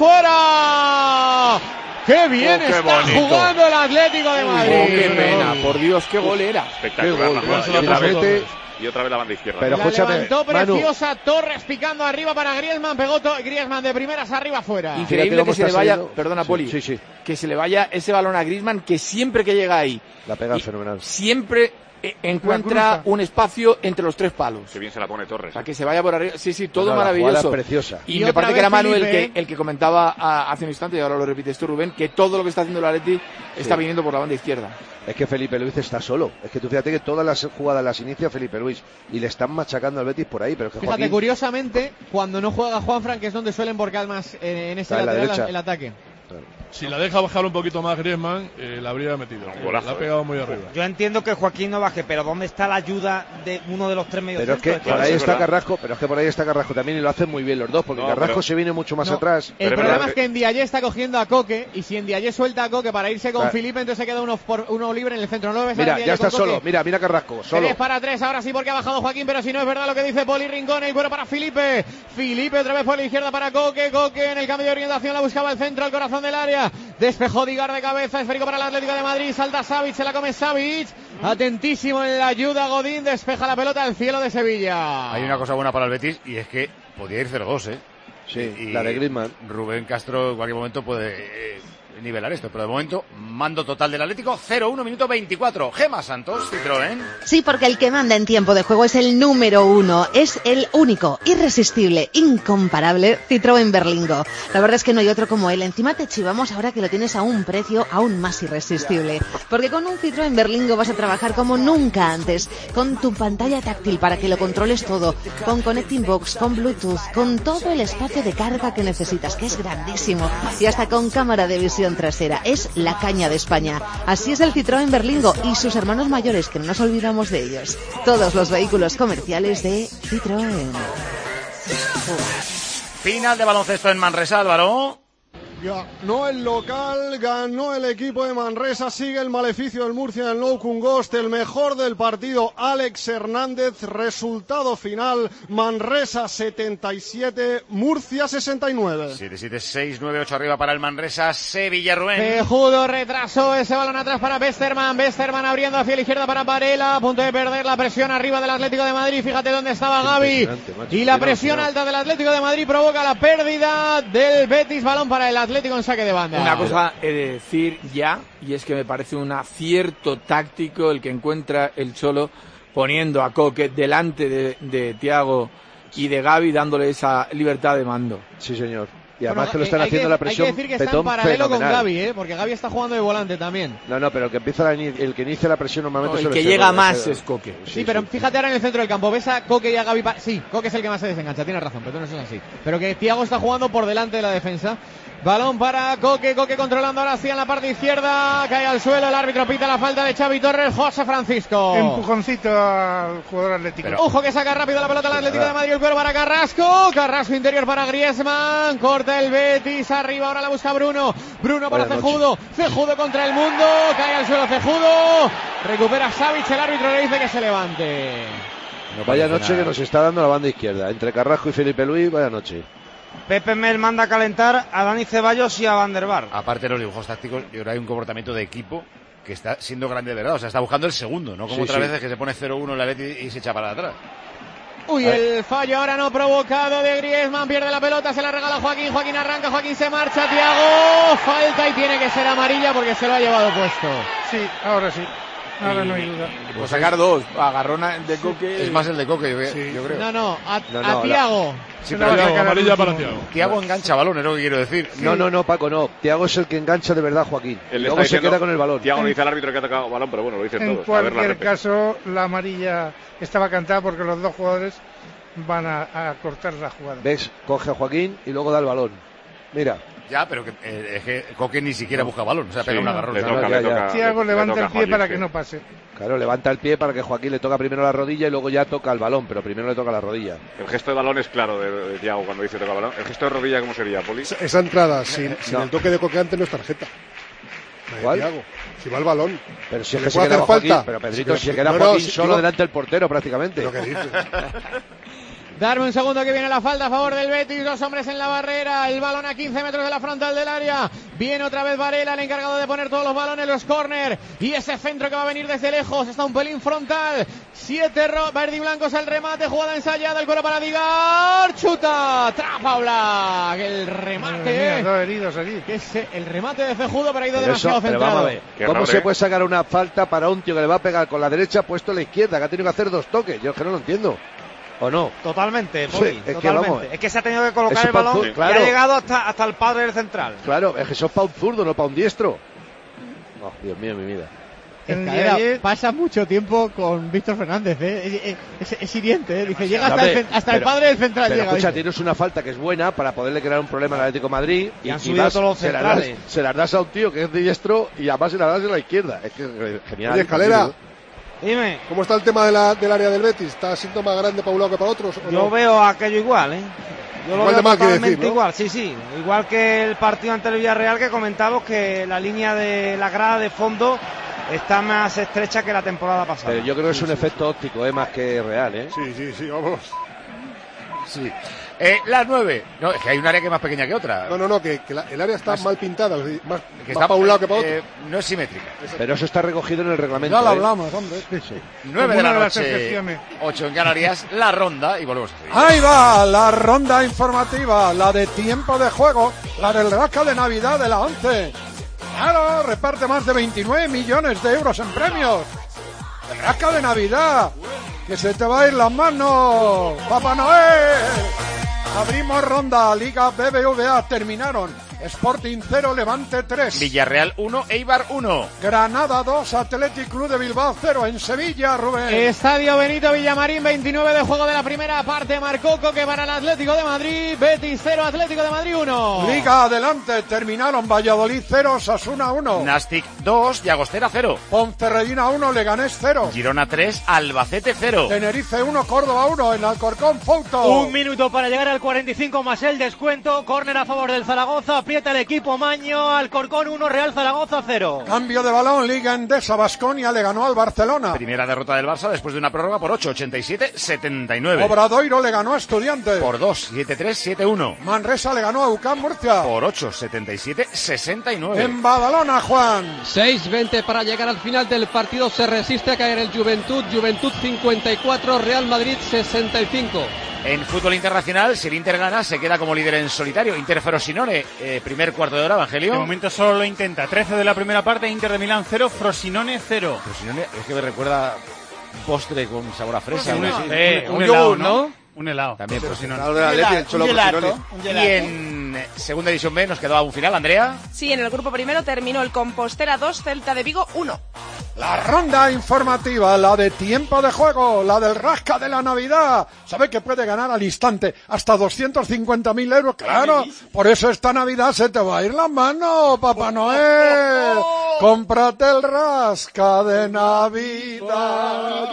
¡fuera! ¡Qué bien oh, qué está bonito. Jugando el Atlético de Madrid! Oh, ¡Qué pena! Por Dios, qué gol era. Espectacular qué la gol, jugada. Y otra vez la banda izquierda. Pero la escúchame, levantó preciosa Manu. Torres picando arriba para Griezmann, pegó Griezmann de primeras arriba fuera. Increíble que se le vaya, saliendo. perdona sí, Poli, sí, sí. que se le vaya ese balón a Griezmann, que siempre que llega ahí, la pega fenomenal. Siempre eh, encuentra un espacio entre los tres palos. Que bien se la pone Torres. O sea, que se vaya por arriba. Sí, sí, todo no, maravilloso. La preciosa. Y, y me parece que era Manu el Felipe, que, el que comentaba a, hace un instante, y ahora lo repites tú, Rubén, que todo lo que está haciendo el Atleti sí. está viniendo por la banda izquierda. Es que Felipe Luis está solo. Es que tú fíjate que todas las jugadas las inicia Felipe Luis y le están machacando al Betis por ahí. Pero es que fíjate, Joaquín... curiosamente, cuando no juega Juanfran, que es donde suelen borcar más eh, en ese Está lateral en el ataque. Claro. Si la deja bajar un poquito más Griezmann, eh, la habría metido. Un golazo, la ha pegado muy arriba. Yo entiendo que Joaquín no baje, pero ¿dónde está la ayuda de uno de los tres medios? Pero es que por ahí está Carrasco, pero es que por ahí está Carrasco también y lo hacen muy bien los dos, porque no, Carrasco pero... se viene mucho más no. atrás. El pero problema pero... es que Ndiaye está cogiendo a Coque, y si Ndiaye suelta a Coque para irse con claro. Felipe, entonces se queda uno, por, uno libre en el centro. ¿No ves mira, ya está solo, mira, mira Carrasco, solo. tres para tres, ahora sí porque ha bajado Joaquín, pero si no es verdad lo que dice Poli Rincón, el cuero para Felipe. Felipe otra vez por la izquierda para Coque, Coque en el cambio de orientación la buscaba el centro, al corazón del área. Despejó Digar de cabeza, esférico para el Atlético de Madrid, salta Savic, se la come Savic, atentísimo en la ayuda Godín, despeja la pelota al cielo de Sevilla. Hay una cosa buena para el Betis y es que podía ir cero dos, ¿eh? Sí, y la de Griezmann. Rubén Castro en cualquier momento puede eh, nivelar esto, pero de momento mando total del Atlético cero uno minuto veinticuatro. Gema Santos, Citroën. Sí, porque el que manda en tiempo de juego es el número uno, es el único, irresistible, incomparable Citroën Berlingo. La verdad es que no hay otro como él. Encima te chivamos ahora que lo tienes a un precio aún más irresistible, porque con un Citroën Berlingo vas a trabajar como nunca antes, con tu pantalla táctil para que lo controles todo, con Connecting Box, con Bluetooth, con todo el espacio de carga que necesitas, que es grandísimo, y hasta con cámara de visión trasera. Es la caña de España. Así es el Citroën Berlingo y sus hermanos mayores, que no nos olvidamos de ellos. Todos los vehículos comerciales de Citroën. Final de baloncesto en Manresa, Álvaro. Ganó el local, ganó el equipo de Manresa, sigue el maleficio del Murcia del Nou Congost, el mejor del partido, Alex Hernández, resultado final, Manresa setenta y siete, Murcia sesenta y nueve. siete siete seis nueve ocho arriba para el Manresa, Sevilla Rubén. Cejudo retrasó ese balón atrás para Westerman, Westerman abriendo hacia la izquierda para Varela, a punto de perder la presión arriba del Atlético de Madrid, fíjate dónde estaba Gavi, y la presión alta del Atlético de Madrid provoca la pérdida del Betis, balón para el Atlético. Atlético en saque de banda. Una cosa he de decir ya, y es que me parece un acierto táctico el que encuentra el Cholo poniendo a Coque delante de, de Thiago y de Gavi, dándole esa libertad de mando. Sí, señor. Y además bueno, que lo están hay haciendo que, la presión. Hay que decir que está en paralelo fenomenal. Con Gavi, ¿eh? Porque Gavi está jugando de volante también. No, no, pero el que empieza la, el que inicia la presión normalmente no, el es que llega ser, más ser, es Coque. Sí, sí, pero sí. Fíjate ahora en el centro del campo, ves a Coque y a Gavi. Pa... Sí, Coque es el que más se desengancha, tienes razón, pero no es así. Pero que Thiago está jugando por delante de la defensa. Balón para Coque, Coque controlando ahora sí en la parte izquierda, cae al suelo, el árbitro pita la falta de Xavi Torres, José Francisco. Empujoncito al jugador atlético. Pero, ojo que saca rápido la pelota al Atlético de Madrid, el cuero para Carrasco, Carrasco interior para Griezmann, corta el Betis, arriba ahora la busca Bruno, Bruno para Buenas Cejudo, Cejudo contra el mundo, cae al suelo Cejudo, recupera Savic, el árbitro le dice que se levante. No vaya noche que nos está dando la banda izquierda, entre Carrasco y Felipe Luis, vaya noche. Pepe Mel manda a calentar a Dani Ceballos y a Van der Vaart. Aparte de los dibujos tácticos, yo creo que hay un comportamiento de equipo que está siendo grande de verdad. O sea, está buscando el segundo, no como Sí, otras sí. veces que se pone cero uno en la Leti y se echa para atrás. Uy, el fallo ahora no provocado de Griezmann, pierde la pelota, se la regala Joaquín, Joaquín arranca, Joaquín se marcha, Thiago, falta y tiene que ser amarilla porque se lo ha llevado puesto. Sí, ahora sí. Ahora no hay duda. Pues sacar dos, agarrón de Coque. Es más el de Coque, yo, Sí. yo creo. No, no, a, No, no, a la- Thiago. Sí, Se pero la va a Thiago, sacar al amarilla para último. Thiago. Thiago engancha balón, es lo que quiero decir. No, no, no, Paco, no. Thiago es el que engancha de verdad a Joaquín. Él le Luego está se diciendo- queda con el balón. Thiago le dice al árbitro que ha tocado balón, pero bueno, lo dicen En todos. A ver la cualquier repe. caso, la amarilla estaba cantada porque los dos jugadores van a, a cortar la jugada. ¿Ves? Coge a Joaquín y luego da el balón. Mira. Ya, pero que, eh, es que Coque ni siquiera busca balón, o sea, pega Sí, un agarrón. le No, toca, ya, le ya. toca. Thiago le levanta toca el pie Joaquín, para sí. que no pase. Claro, levanta el pie para que Joaquín le toca primero la rodilla y luego ya toca el balón, pero primero le toca la rodilla. El gesto de balón es claro de, de Thiago cuando dice toca balón. El gesto de rodilla, ¿cómo sería, Poli? Esa, esa entrada sin, sin No. el toque de Coque antes no es tarjeta. La de ¿Cuál? Thiago. Si va el balón. Pero si ¿Se es le que se puede queda hacer Joaquín, falta? pero Pedrito, Pero si se sí, queda no, no, Joaquín sí, solo digo- delante del portero prácticamente. Lo que dices. Darme un segundo que viene la falta a favor del Betis, dos hombres en la barrera, el balón a quince metros de la frontal del área, viene otra vez Varela, el encargado de poner todos los balones, los córner, y ese centro que va a venir desde lejos, está un pelín frontal, siete ro- verdiblancos al remate, jugada ensayada, el cuero para Digar, chuta, trapa Oblak, el Madre remate, mía, dos heridos aquí. que es el remate de Cejudo, pero ha ido Pero eso, demasiado pero centrado. vamos a ver, Qué ¿cómo error, se eh? puede sacar una falta para un tío que le va a pegar con la derecha puesto a la izquierda, que ha tenido que hacer dos toques? Yo es que no lo entiendo. ¿O no? Totalmente, Sí, Poli, es que totalmente. vamos. Es que se ha tenido que colocar Eso el pa' balón tú- y claro. ha llegado hasta, hasta el padre del central. Claro, es que eso es para un zurdo, no para un diestro. Oh, Dios mío, mi vida. El de Escalera ayer- pasa mucho tiempo con Víctor Fernández, ¿eh? es, es, es hiriente, ¿eh? Dice, llega hasta, Hombre, el, cen- hasta el pero- padre del central. Pero llega, escucha, dice. tienes una falta que es buena para poderle crear un problema al Atlético de Madrid Y han subido todos los se, las das, centrales. se las das a un tío que es diestro y además se las das en la izquierda. Es que eh, genial. Oye, Escalera, Dime, ¿cómo está el tema de la, del área del Betis? ¿Está siendo más grande para un lado que para otro? o yo no? veo aquello igual, ¿eh? Yo lo Igual veo de mal, quiere totalmente decir, ¿no? igual, sí, sí. Igual que el partido ante el Villarreal que comentamos que la línea de la grada de fondo está más estrecha que la temporada pasada. Pero yo creo que es un efecto óptico, eh, más que real, ¿eh? Sí, sí, sí, vamos. Sí. Eh, las nueve. No, es que hay un área que es más pequeña que otra. No, no, no, que, que la- el área está mal pintada, es decir, más, que más está para un lado que para otro. eh, no es simétrica. Pero eso está recogido en el reglamento. Ya lo ¿eh? hablamos, hombre. nueve de Una la de las noche, excepciones. ocho en Canarias, la ronda y volvemos a seguir. Ahí va la ronda informativa, la de tiempo de juego, la del rasca de Navidad de la once. Claro, reparte más de veintinueve millones de euros en premios. El rasca de Navidad, que se te va a ir las manos, Papá Noel. Abrimos ronda, Liga B B V A, terminaron. Sporting cero, Levante tres. Villarreal uno, Eibar uno. Granada dos, Athletic Club de Bilbao cero. En Sevilla, Rubén. Estadio Benito Villamarín, veintinueve de juego de la primera parte, marcó Coque para el Atlético de Madrid, Betis cero, Atlético de Madrid uno. Liga adelante, terminaron Valladolid cero, Sasuna uno. Nastic dos, Llagostera cero. Ponferradina uno, Leganés cero. Girona tres, Albacete cero. Tenerife uno, Córdoba uno, en Alcorcón, Fouto. Un minuto para llegar al cuarenta y cinco más el descuento. Córner a favor del Zaragoza. Aprieta el equipo Maño. Alcorcón uno, Real Zaragoza cero. Cambio de balón, Liga Endesa, Baskonia le ganó al Barcelona. Primera derrota del Barça después de una prórroga por ocho, ochenta y siete, setenta y nueve. Obradoiro le ganó a Estudiantes. Por dos, siete tres, siete uno. Manresa le ganó a UCAM Murcia. Por ocho, setenta y siete, sesenta y nueve. En Badalona, Juan. seis veinte para llegar al final del partido. Se resiste a caer el Juventud. Juventud cincuenta y cuatro, Real Madrid sesenta y cinco. En fútbol internacional, si el Inter gana, se queda como líder en solitario. Inter Frosinone, eh, primer cuarto de hora, Evangelio. De momento solo lo intenta. trece de la primera parte, Inter de Milán cero, Frosinone cero. Frosinone es que me recuerda un postre con sabor a fresa. Un, algo así. eh, un un yogur, helado, ¿no? ¿no? Un helado. También Frosinone. Un gelato, un gelato, un Y gelato. en eh, segunda división B nos quedaba un final, Andrea. Sí, en el grupo primero terminó el Compostela dos, Celta de Vigo uno. La ronda informativa, la de tiempo de juego, la del rasca de la Navidad. ¿Sabe que puede ganar al instante hasta doscientos cincuenta mil euros? Claro, por eso esta Navidad se te va a ir la mano, Papá Noel. Cómprate el rasca de Navidad.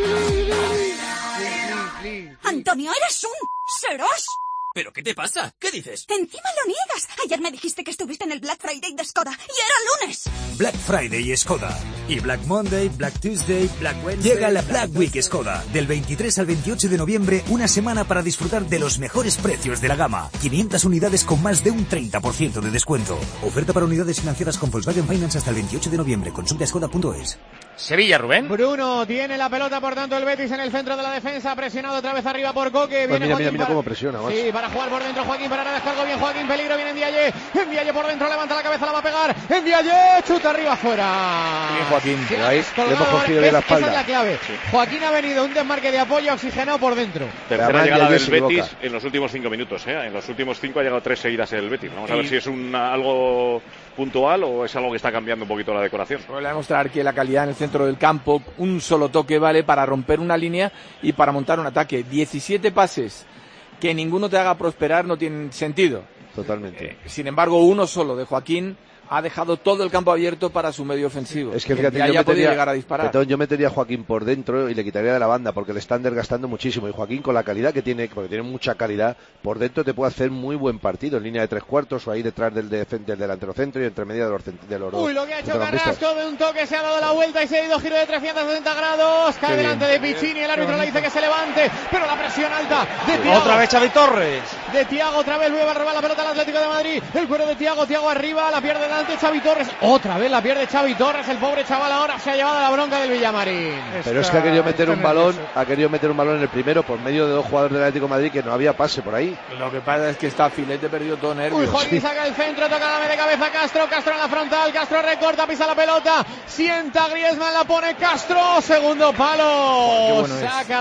Antonio, eres un serás. ¿Pero qué te pasa? ¿Qué dices? Encima lo niegas. Ayer me dijiste que estuviste en el Black Friday de Skoda y era lunes. Black Friday Skoda. Y Black Monday, Black Tuesday, Black Wednesday... Llega la Black Week Skoda. Del veintitrés al veintiocho de noviembre, una semana para disfrutar de los mejores precios de la gama. quinientas unidades con más de un treinta por ciento de descuento. Oferta para unidades financiadas con Volkswagen Finance hasta el veintiocho de noviembre. Consulta skoda punto es. Sevilla, Rubén. Bruno tiene la pelota, por tanto el Betis en el centro de la defensa, presionado otra vez arriba por Coque. Pues Viene mira, Joaquín mira, mira para... cómo presiona. Macho. Sí, para jugar por dentro Joaquín, para descargo bien Joaquín, peligro, viene Ndiaye. Ndiaye por dentro, levanta la cabeza, la va a pegar. Ndiaye, chuta arriba afuera. Bien, Joaquín. Sí, ahí le hemos cogido bien la espalda. Esa es la clave. Sí. Joaquín ha venido un desmarque de apoyo oxigenado por dentro. Tercera llegada del Betis en los últimos cinco minutos. ¿eh? En los últimos cinco ha llegado tres seguidas el Betis. Vamos a ver si es un, algo puntual o es algo que está cambiando un poquito la decoración. Voy a demostrar que la calidad en el centro del campo, un solo toque vale para romper una línea y para montar un ataque. diecisiete pases que ninguno te haga prosperar no tienen sentido. Totalmente. Eh, sin embargo, uno solo de Joaquín ha dejado todo el campo abierto para su medio ofensivo. Es que que fíjate, ya yo haya podido metería, llegar a disparar. Entonces yo metería a Joaquín por dentro y le quitaría de la banda porque le están desgastando muchísimo. Y Joaquín, con la calidad que tiene, porque tiene mucha calidad, por dentro te puede hacer muy buen partido en línea de tres cuartos o ahí detrás del, de, del delantero centro y entre medio de los, de los Uy, lo que ha hecho Carrasco de un toque, se ha dado la vuelta y se ha ido giro de trescientos sesenta grados. Cae Qué delante bien. de Piccini, el árbitro le dice que se levante, pero la presión alta de Thiago. Otra vez Xavi Torres. De Thiago, otra vez vuelve a robar la pelota al Atlético de Madrid. El cuero de Thiago, Thiago arriba, la pierde delante Xavi Torres. Otra vez la pierde Xavi Torres, el pobre chaval ahora se ha llevado la bronca del Villamarín. Pero es que ha querido meter un balón, ha querido meter un balón en el primero por medio de dos jugadores del Atlético de Madrid que no había pase por ahí. Lo que pasa es que está Filete perdido todo nervios. Uy, Joaquín saca el centro, toca dame de cabeza Castro, Castro en la frontal, Castro recorta, pisa la pelota, sienta Griezmann, la pone Castro, segundo palo, oh, bueno saca es.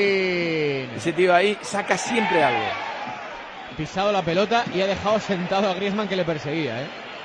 Godín. Ese tío ahí saca siempre algo. Pisado la pelota y ha dejado sentado a Griezmann que le perseguía, ¿eh?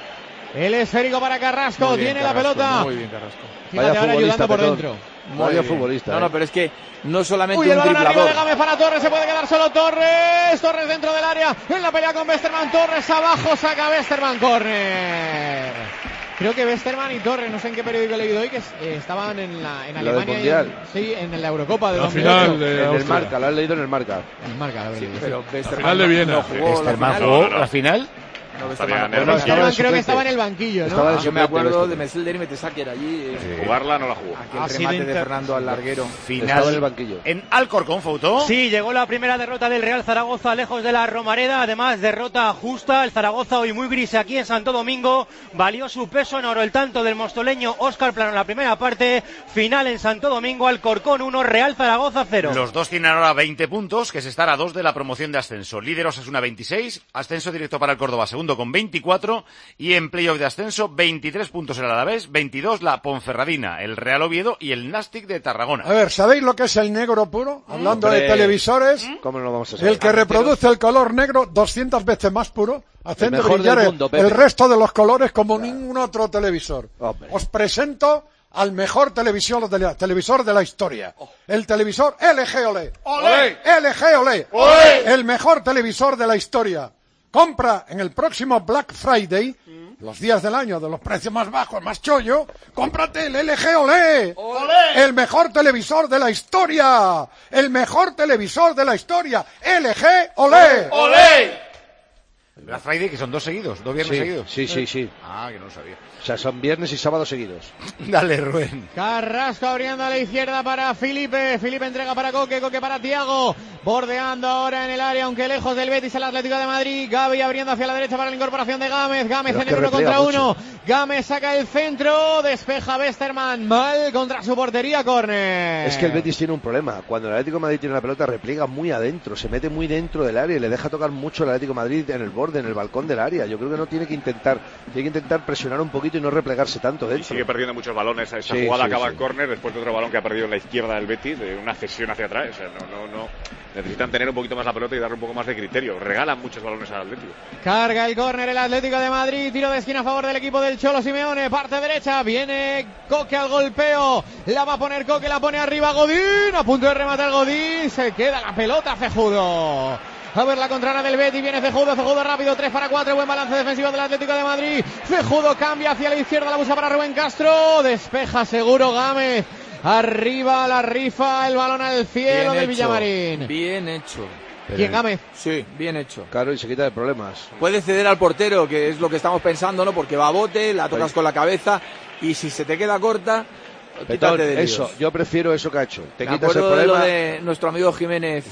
El esférico para Carrasco, Bien, tiene Carrasco, la pelota. Muy bien, Carrasco. Fíjate ahora ayudando por Petón. dentro. Vaya futbolista. No, eh. no, pero es que no solamente Uy, un el balón arriba driblador. de Gámez para Torres, se puede quedar solo Torres. Torres dentro del área, en la pelea con Westermann. Torres abajo, saca Westermann, córner. Creo que Westermann y Torres, no sé en qué periódico he leído hoy, que eh, estaban en, la, en Alemania. Y en, sí, en la Eurocopa de la dos mil ocho. final de En el Austria. Marca, lo has leído en el Marca. En el Marca, la Sí, verdad. pero Westermann final de no- Viena. no jugó la Westermann final. jugó No, no. la final. No, Estaría Westermann en el no. banquillo. estaba de Westermann creo que suplente. estaba en el banquillo, ¿no? Estaba de Yo me suplente, acuerdo de Westermann. Messelder y Metesacker allí. eh, Jugarla no la jugó. Aquel Ha sido remate de inter- Fernando al larguero. Final Estaba en el banquillo. en Alcorcón, Foutó. Sí, llegó la primera derrota del Real Zaragoza lejos de la Romareda, además derrota justa. El Zaragoza hoy muy gris aquí en Santo Domingo, valió su peso en oro el tanto del mostoleño Óscar Plano en la primera parte. Final en Santo Domingo, Alcorcón uno, Real Zaragoza cero. Los dos tienen ahora veinte puntos, que es estar a dos de la promoción de ascenso. Líder Osasuna veintiséis, ascenso directo para el Córdoba, segundo con veinticuatro, y en playoff de ascenso veintitrés puntos el Alavés, veintidós la Ponferradina, el Real Oviedo y el Nastic de Tarragona. A ver, ¿sabéis lo que es el negro puro? Hablando Hombre. de televisores, ¿Cómo no lo vamos a saber? el que reproduce el color negro doscientas veces más puro, haciendo mejor brillar del el- mundo, Pepe. el resto de los colores como ningún otro televisor. Hombre. Os presento al mejor televisor de la, televisor de la historia. El televisor L G O L E D. ¡Olé! L G O L E D. ¡Olé! El mejor televisor de la historia. Compra en el próximo Black Friday, los días del año de los precios más bajos, más chollo, cómprate el L G O L E D. El mejor televisor de la historia. El mejor televisor de la historia. L G O L E D. ¡Olé! Black Friday, que son dos seguidos, dos viernes Sí, seguidos. sí, sí, sí. Ah, que no lo sabía. O sea, son viernes y sábados seguidos. Dale, Rubén. Carrasco abriendo a la izquierda para Felipe. Felipe entrega para Coque, Coque para Thiago. Bordeando ahora en el área, aunque lejos del Betis, el Atlético de Madrid. Gavi abriendo hacia la derecha para la incorporación de Gámez. Gámez Pero en es que el uno repliega contra mucho. uno. Gámez saca el centro. Despeja Westermann. Mal contra su portería, córner. Es que el Betis tiene un problema. Cuando el Atlético de Madrid tiene la pelota, repliega muy adentro, se mete muy dentro del área y le deja tocar mucho el Atlético de Madrid en el borde. borde, en el balcón del área. Yo creo que no tiene que intentar, tiene que intentar presionar un poquito y no replegarse tanto dentro. Y sigue perdiendo muchos balones. Esa sí, jugada sí, acaba sí. en córner después de otro balón que ha perdido en la izquierda del Betis, de una cesión hacia atrás. O sea, no, no, no. Necesitan tener un poquito más la pelota y darle un poco más de criterio. Regalan muchos balones al Atlético. Carga el córner el Atlético de Madrid, tiro de esquina a favor del equipo del Cholo Simeone, parte derecha, viene Coque al golpeo, la va a poner Coque, la pone arriba Godín, a punto de rematar Godín, se queda la pelota Cejudo. A ver la contraria del Betis, viene Cejudo, Cejudo rápido, tres para cuatro, buen balance defensivo del Atlético de Madrid. Cejudo cambia hacia la izquierda, la busca para Rubén Castro, despeja seguro Gámez. Arriba la rifa, el balón al cielo Bien del hecho, Villamarín. Bien hecho. ¿Quién, Gámez? Sí, bien hecho. Claro, y se quita de problemas. Puede ceder al portero, que es lo que estamos pensando, ¿no? Porque va a bote, la tocas con la cabeza y si se te queda corta, Petón, quítate de líos. eso, yo prefiero eso que ha hecho. Te Me quitas el acuerdo de lo problema. de nuestro amigo Jiménez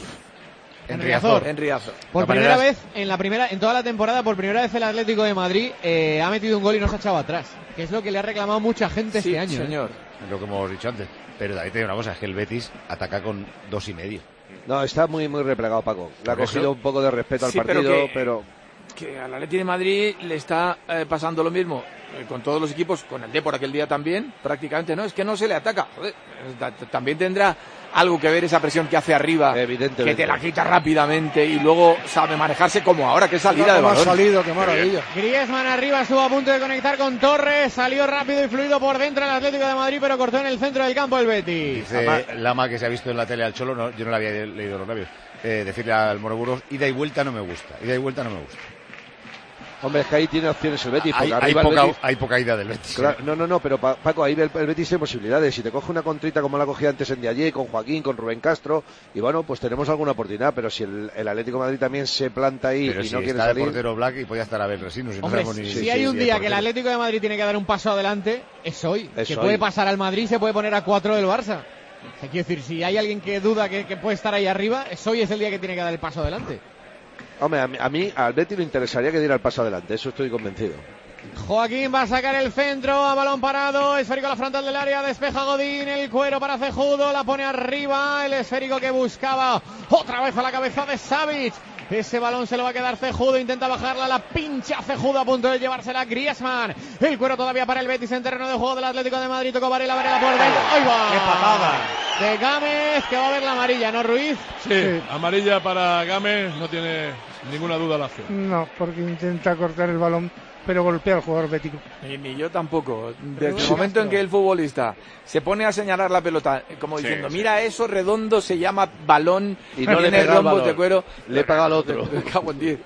En Riazor. En Riazor. Por primera vez, en la primera, en toda la temporada, por primera vez el Atlético de Madrid eh, ha metido un gol y no se ha echado atrás. Que es lo que le ha reclamado mucha gente Sí, este año. señor. ¿eh? Lo que hemos dicho antes. Pero David, te digo una cosa, es que el Betis ataca con dos y medio. No, está muy muy replegado, Paco. Le ha Por eso. cogido un poco de respeto al Sí, pero partido, que- pero... Que al Atleti de Madrid le está eh, pasando lo mismo eh, con todos los equipos, con el Depor aquel día también, prácticamente, ¿no? Es que no se le ataca. Joder, eh, ta- también tendrá algo que ver esa presión que hace arriba, Evidentemente. que te la quita rápidamente y luego sabe manejarse como ahora, que es salida de ¿Cómo ha balón. salido? ¡Qué maravilla! Griezmann arriba, estuvo a punto de conectar con Torres, salió rápido y fluido por dentro el Atlético de Madrid, pero cortó en el centro del campo el Betis. Dice Lama, que se ha visto en la tele al Cholo, no, yo no le había leído los labios, eh, decirle al Monoburos, ida y vuelta no me gusta, ida y vuelta no me gusta. Hombre, es que ahí tiene opciones el Betis. Hay, porque hay arriba el poca, Betis- hay poca ida del Betis. Claro, no, no, no, pero Pa- Paco, ahí el, el Betis tiene posibilidades. Si te coge una contrita como la cogía antes en Diallé, con Joaquín, con Rubén Castro, y bueno, pues tenemos alguna oportunidad, pero si el, el Atlético de Madrid también se planta ahí Pero y si no quiere está salir... el portero Black y podía estar a ver Resinos. Si no Hombre, sabemos ni- si sí, hay sí, un sí, día el que el portero. Atlético de Madrid tiene que dar un paso adelante, es hoy. Es que hoy. puede pasar al Madrid, se puede poner a cuatro del Barça. O sea, quiero decir, si hay alguien que duda que, que puede estar ahí arriba, es hoy es el día que tiene que dar el paso adelante. Hombre, a mí, a mí, al Betis le interesaría que diera el paso adelante, eso estoy convencido. Joaquín va a sacar el centro, a balón parado, esférico a la frontal del área, despeja Godín, el cuero para Cejudo, la pone arriba, el esférico que buscaba, otra vez a la cabeza de Savic. Ese balón se lo va a quedar Cejudo, intenta bajarla, la pincha Cejudo a punto de llevársela Griezmann. El cuero todavía para el Betis en terreno de juego del Atlético de Madrid, tocó Varela, Varela por dentro. ¡Ahí va! ¡Qué patada! De Gámez, que va a ver la amarilla, ¿no, Ruiz? Sí, amarilla para Gámez, no tiene ninguna duda la acción. No, porque intenta cortar el balón, pero golpea al jugador bético. Ni, ni yo tampoco. Desde el bueno, momento en Castro. que el futbolista se pone a señalar la pelota, eh, como Sí, diciendo, sí. mira eso redondo, se llama balón, Y no le tiene pega al rombos balón. de cuero. Le he pagado al otro. Me cago en diez.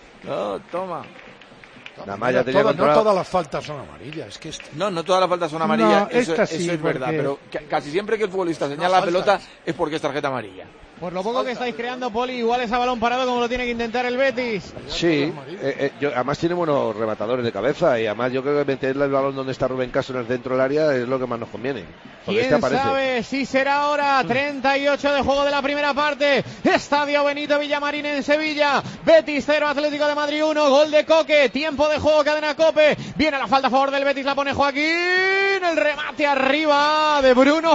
No, toma. Nada más ya tenía Todas- no controlado. todas las faltas son amarillas. Es que este- No, no todas las faltas son amarillas, No, eso, esta eso sí, es verdad, porque- pero ca- casi siempre que el futbolista señala la faltas. pelota es porque es tarjeta amarilla. Por lo poco que estáis creando, Poli, igual es a balón parado como lo tiene que intentar el Betis. Sí, eh, eh, yo- además tiene buenos rematadores de cabeza y además yo creo que meterle el balón donde está Rubén Castro en el centro del área es lo que más nos conviene. Porque este ¿Quién aparece. sabe si será ahora? treinta y ocho de juego de la primera parte. Estadio Benito Villamarín en Sevilla. Betis cero, Atlético de Madrid uno. Gol de Coque. Tiempo de juego, cadena Cope. Viene la falta a favor del Betis, la pone Joaquín. El remate arriba de Bruno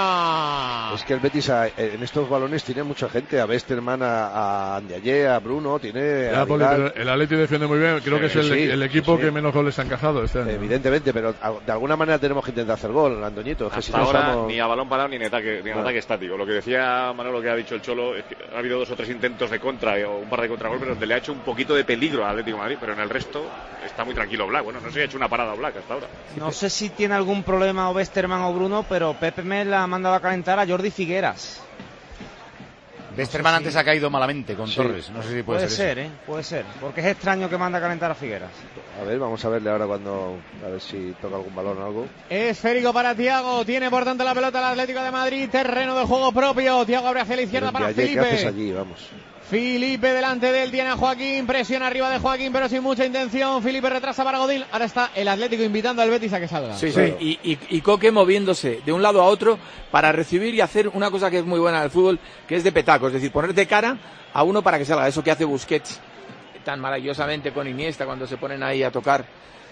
fuera. Es que el Betis a- en estos balones tiene mucha gente, a Westerman, a, a Andiaye, a Bruno, tiene Ya, a Poli, Vidal. pero el Atleti defiende muy bien, creo que es el, Sí, el equipo sí. que menos goles ha encajado este año. Evidentemente, pero a- de alguna manera tenemos que intentar hacer gol, Antoñito. Es que si Hasta no ahora estamos- ni a balón parado ni en ataque, ni en No. ataque estático. Lo que decía Manolo, que ha dicho el Cholo, es que ha habido dos o tres intentos de contra eh, o un par de contragolpes donde le ha hecho un poquito de peligro al Atlético de Madrid, pero en el resto está muy tranquilo Black. Bueno, no sé si ha hecho una parada Black hasta ahora. No sé si tiene algún problema o Westerman o Bruno, pero Pepe me la ha mandado a calentar a Jordi Figueras. Westerman antes ha caído malamente con Sí. Torres. No sé si puede, Puede ser. ser, ¿eh? Puede ser. Porque es extraño que manda a calentar a Figueras. A ver, vamos a verle ahora cuando, a ver si toca algún balón o algo. Esférico para Thiago. Tiene por tanto la pelota el Atlético de Madrid. Terreno de juego propio. Thiago abre hacia la izquierda para Andiaye, ¿qué haces Felipe. allí? Vamos. Felipe delante de él, tiene a Joaquín, presión arriba de Joaquín, pero sin mucha intención. Felipe retrasa para Godín. Ahora está el Atlético invitando al Betis a que salga. Sí, sí. Y, y, y Coque moviéndose de un lado a otro para recibir y hacer una cosa que es muy buena del fútbol, que es de petaco, es decir, poner de cara a uno para que salga. Eso que hace Busquets tan maravillosamente con Iniesta cuando se ponen ahí a tocar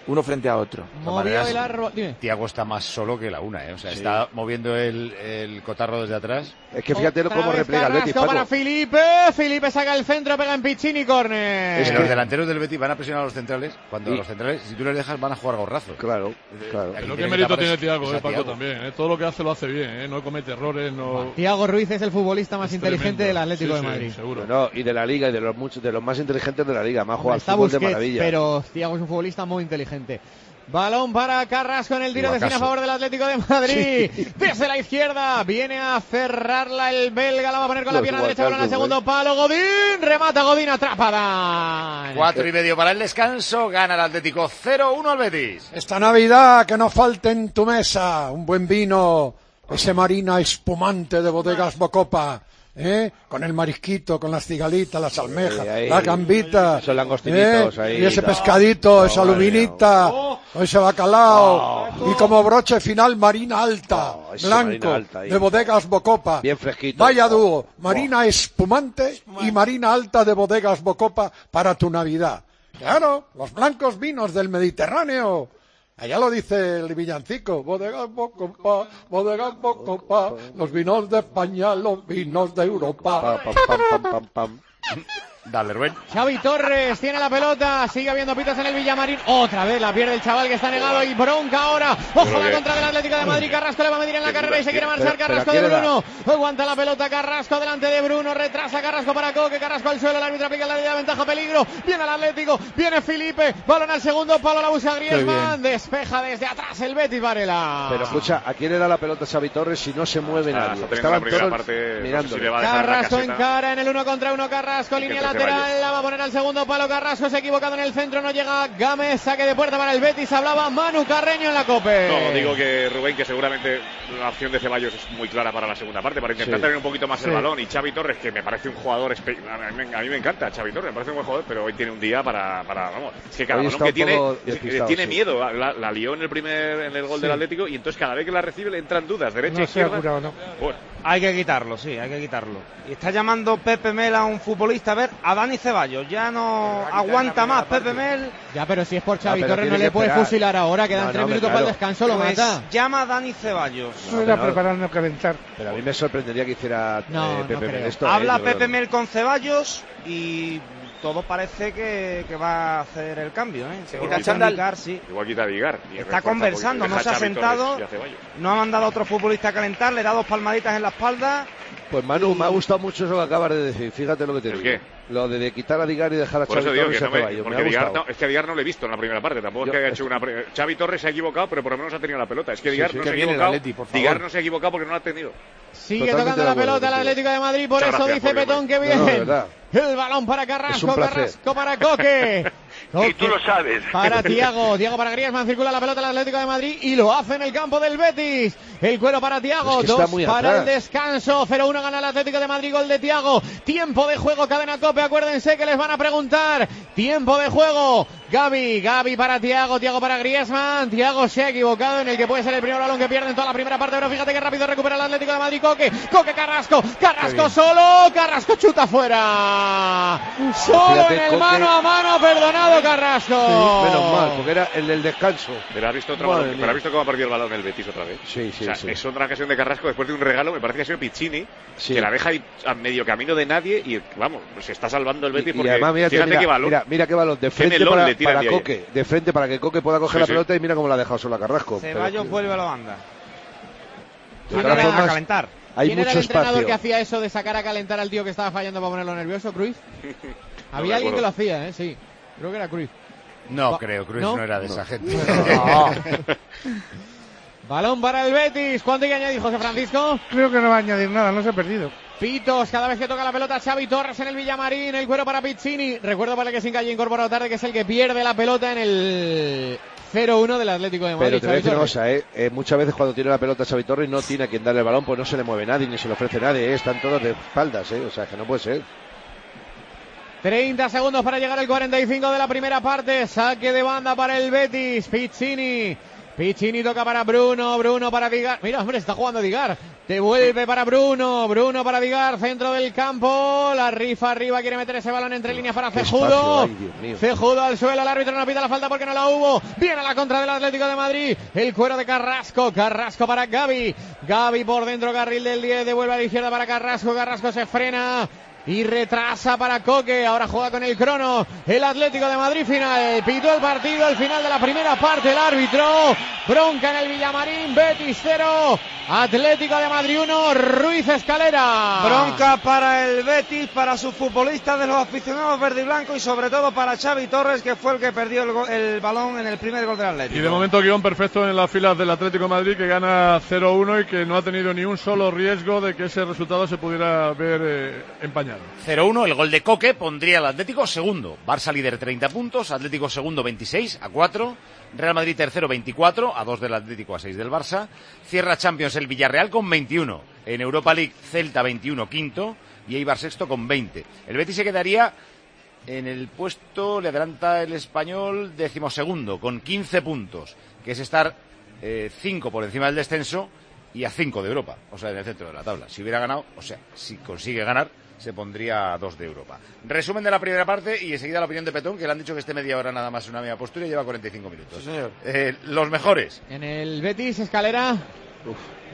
uno frente a otro. Movió el árbol. Dime. Tiago está más solo que la una, ¿eh? O sea, sí. Está moviendo el, el cotarro desde atrás. Es que fíjate cómo replega el Betis, Paco. Para Felipe. Felipe saca el centro, pega en Piccini, córner. Es que los delanteros del Betis van a presionar a los centrales. Cuando y... los centrales, si tú les dejas, van a jugar gorrazo. Claro, claro. Creo que mérito tiene Tiago, eh, Paco, también. Eh. Todo lo que hace lo hace bien, eh. No comete errores. No... Tiago Ruiz es el futbolista más es inteligente tremendo. Del Atlético sí, de Madrid. Sí, seguro. Bueno, y de la Liga, y de los, muchos, de los más inteligentes de la Liga. Más juega al fútbol Busquets, de maravilla. Pero Tiago es un futbolista muy inteligente. Balón para Carrasco en el tiro de esquina a favor del Atlético de Madrid. Sí. Desde la izquierda viene a cerrarla el belga. La va a poner con la pierna derecha. Balón al segundo palo. Godín. Remata Godín. Atrapada. Cuatro y medio para el descanso. Gana el Atlético cero uno al Betis. Esta Navidad que no falte en tu mesa un buen vino. Ese Marina espumante de Bodegas Bocopa. ¿Eh? Con el marisquito, con las cigalitas, las almejas, sí, ahí, la gambita, esos langostinitos ¿eh? Ahí, y ese no, pescadito, no, esa luminita, oh, o ese bacalao, oh, y como broche final Marina Alta, oh, blanco, alta de Bodegas Bocopa. Bien fresquito. Vaya dúo, Marina oh. espumante y Marina Alta de Bodegas Bocopa para tu Navidad. Claro, los blancos vinos del Mediterráneo. Allá lo dice el villancico, Bodegas Bocopa, Bodegas Bocopa, los vinos de España, los vinos de Europa. Pam, pam, pam, pam, pam. Dale, Rubén. Xavi Torres tiene la pelota, sigue habiendo pitas en el Villamarín. Otra vez la pierde el chaval que está negado y bronca ahora. Ojo la contra del Atlético de Madrid. Carrasco le va a medir en la carrera y se quiere marchar. Carrasco de Bruno. Aguanta la pelota Carrasco delante de Bruno. Retrasa Carrasco para Coque. Carrasco al suelo. El árbitro pica la línea de ventaja. Peligro. Viene el Atlético. Viene Felipe. Balón al segundo palo. La busca Griezmann. Despeja desde atrás el Betis, Varela. Pero escucha, ¿a quién le da la pelota Xavi Torres si no se mueve está, nadie? Está Estaban todos parte, mirando. No sé si Carrasco en cara en el uno contra uno. Carrasco. Línea lateral. La va a poner al segundo palo. Carrasco se ha equivocado en el centro, no llega Gámez, saque de puerta para el Betis. Hablaba Manu Carreño en la COPE. No, digo que Rubén, que seguramente la opción de Ceballos es muy clara para la segunda parte, para intentar sí. tener un poquito más sí. el balón. Y Xavi Torres, que me parece un jugador, a mí, a mí me encanta Xavi Torres, me parece un buen jugador, pero hoy tiene un día para, para vamos, es que cada balón que tiene, tiene sí. miedo, la, la lió en el primer, en el gol sí. del Atlético, y entonces cada vez que la recibe le entran dudas, derecha, no izquierda. Curado, no. Bueno. Hay que quitarlo, sí, hay que quitarlo. Y está llamando Pepe Mel a un futbolista, a ver, a Dani Ceballos, ya no aguanta más Pepe Mel. Ya, pero si es por Xavi Torres no, no le puede fusilar ahora, quedan no, tres no, minutos claro. para el descanso, lo pues mata. Llama a Dani Ceballos. No era preparando a calentar. Pero a mí me sorprendería que hiciera no, eh, Pepe no Mel esto. Habla eh, Pepe Mel con Ceballos y todo parece que, que va a hacer el cambio, ¿eh? Se quita Chandigar, sí. Igual quita Vigar. Está conversando, no se ha sentado, no ha mandado a otro futbolista a calentar, le da dos palmaditas en la espalda. Pues Manu, y... me ha gustado mucho eso que acabas de decir, fíjate lo que te digo. ¿Qué? Lo de, de quitar a Digar y dejar a Por Xavi Torres no me, Ceballos. Porque me Digar no, es que a Digar no le he visto en la primera parte, tampoco Yo, es que haya hecho una... Xavi Torres se ha equivocado, pero por lo menos ha tenido la pelota. Es que Digar sí, sí, no se ha equivocado, Atleti, Digar no se ha equivocado porque no la ha tenido. Sigue Totalmente tocando la pelota el Atlético de Madrid, por Muchas eso dice Petón que bien. No, el balón para Carrasco, Carrasco para Coque. Coque. Y tú lo sabes. Para Tiago, Tiago para Griezmann, circula la pelota el Atlético de Madrid y lo hace en el campo del Betis. El cuero para Tiago, es que dos para atrás. El descanso, cero uno gana el Atlético de Madrid, gol de Tiago. Tiempo de juego, cadena COPE, acuérdense que les van a preguntar. Tiempo de juego, Gavi, Gavi para Tiago, Tiago para Griezmann. Tiago se ha equivocado en el que puede ser el primer balón que pierde en toda la primera parte, pero fíjate que rápido recupera el Atlético de Madrid. Coque, Coque Carrasco, Carrasco solo, Carrasco chuta fuera. Solo fíjate, en el Coque... mano a mano, perdonado Carrasco. Sí, menos mal, porque era el del descanso. Pero has visto otro balón, pero has visto cómo ha perdido el balón el Betis otra vez. Sí, sí, o sea, sí. Es otra ocasión de Carrasco después de un regalo, me parece que ha sido Piccini, sí. que la deja ahí a medio camino de nadie y vamos, se está salvando el Betis y, porque y además, mira, fíjate mira, qué balón. Mira, mira qué balón, de frente para, para Coque, de frente para que Coque pueda coger sí, la pelota sí. y mira cómo la ha dejado sola Carrasco. Ceballos pero... vuelve a la banda. A calentar. Hay ¿Quién mucho era el entrenador espacio. Que hacía eso de sacar a calentar al tío que estaba fallando para ponerlo nervioso, Cruyff? no Había alguien que lo hacía, ¿eh? Sí. Creo que era Cruyff. No, Va... creo, Cruyff no, no era de no. esa gente. No. Balón para el Betis. ¿Cuánto hay que añadir, José Francisco? Creo que no va a añadir nada, no se ha perdido. Pitos, cada vez que toca la pelota Xavi Torres en el Villamarín, el cuero para Piccini. Recuerdo para el que sin calle incorporado tarde que es el que pierde la pelota en el cero uno del Atlético de Madrid. Pero te voy a decir una cosa, ¿eh? Eh, muchas veces cuando tiene la pelota Xavi Torres no tiene a quien darle el balón, pues no se le mueve nadie, ni se le ofrece nadie, ¿eh? Están todos de espaldas, ¿eh? O sea, que no puede ser. treinta segundos para llegar al cuarenta y cinco de la primera parte. Saque de banda para el Betis. Piccini Piccini toca para Bruno, Bruno para Digar. Mira, hombre, está jugando Digar. Devuelve para Bruno, Bruno para Digar, centro del campo. La rifa arriba, quiere meter ese balón entre líneas para Cejudo. Cejudo al suelo, el árbitro no pita la falta porque no la hubo. Viene a la contra del Atlético de Madrid. El cuero de Carrasco, Carrasco para Gavi. Gavi por dentro, carril del diez, devuelve a la izquierda para Carrasco. Carrasco se frena y retrasa para Coque. Ahora juega con el crono el Atlético de Madrid. Final, pitó el partido al final de la primera parte el árbitro. Bronca en el Villamarín. Betis cero, Atlético de Madrid uno. Ruiz Escalera. Bronca para el Betis, para sus futbolistas, de los aficionados verde y blanco, y sobre todo para Xavi Torres, que fue el que perdió el, go- el balón en el primer gol del Atlético. Y de momento guión perfecto en las filas del Atlético de Madrid, que gana cero uno y que no ha tenido ni un solo riesgo de que ese resultado se pudiera ver eh, empañado. cero uno, el gol de Coque pondría al Atlético segundo. Barça líder treinta puntos, Atlético segundo veintiséis a cuatro, Real Madrid tercero veinticuatro a dos del Atlético, a seis del Barça. Cierra Champions el Villarreal con veintiuno. En Europa League Celta veintiuno quinto y Eibar sexto con veinte. El Betis se quedaría en el puesto, le adelanta el Español decimosegundo con quince puntos, que es estar eh, cinco por encima del descenso y a cinco de Europa, o sea, en el centro de la tabla. Si hubiera ganado, o sea, si consigue ganar, se pondría a dos de Europa. Resumen de la primera parte y enseguida la opinión de Petón, que le han dicho que esté media hora nada más en una media postura y lleva cuarenta y cinco minutos. Sí, señor. Eh, los mejores. En el Betis, Escalera. Uf.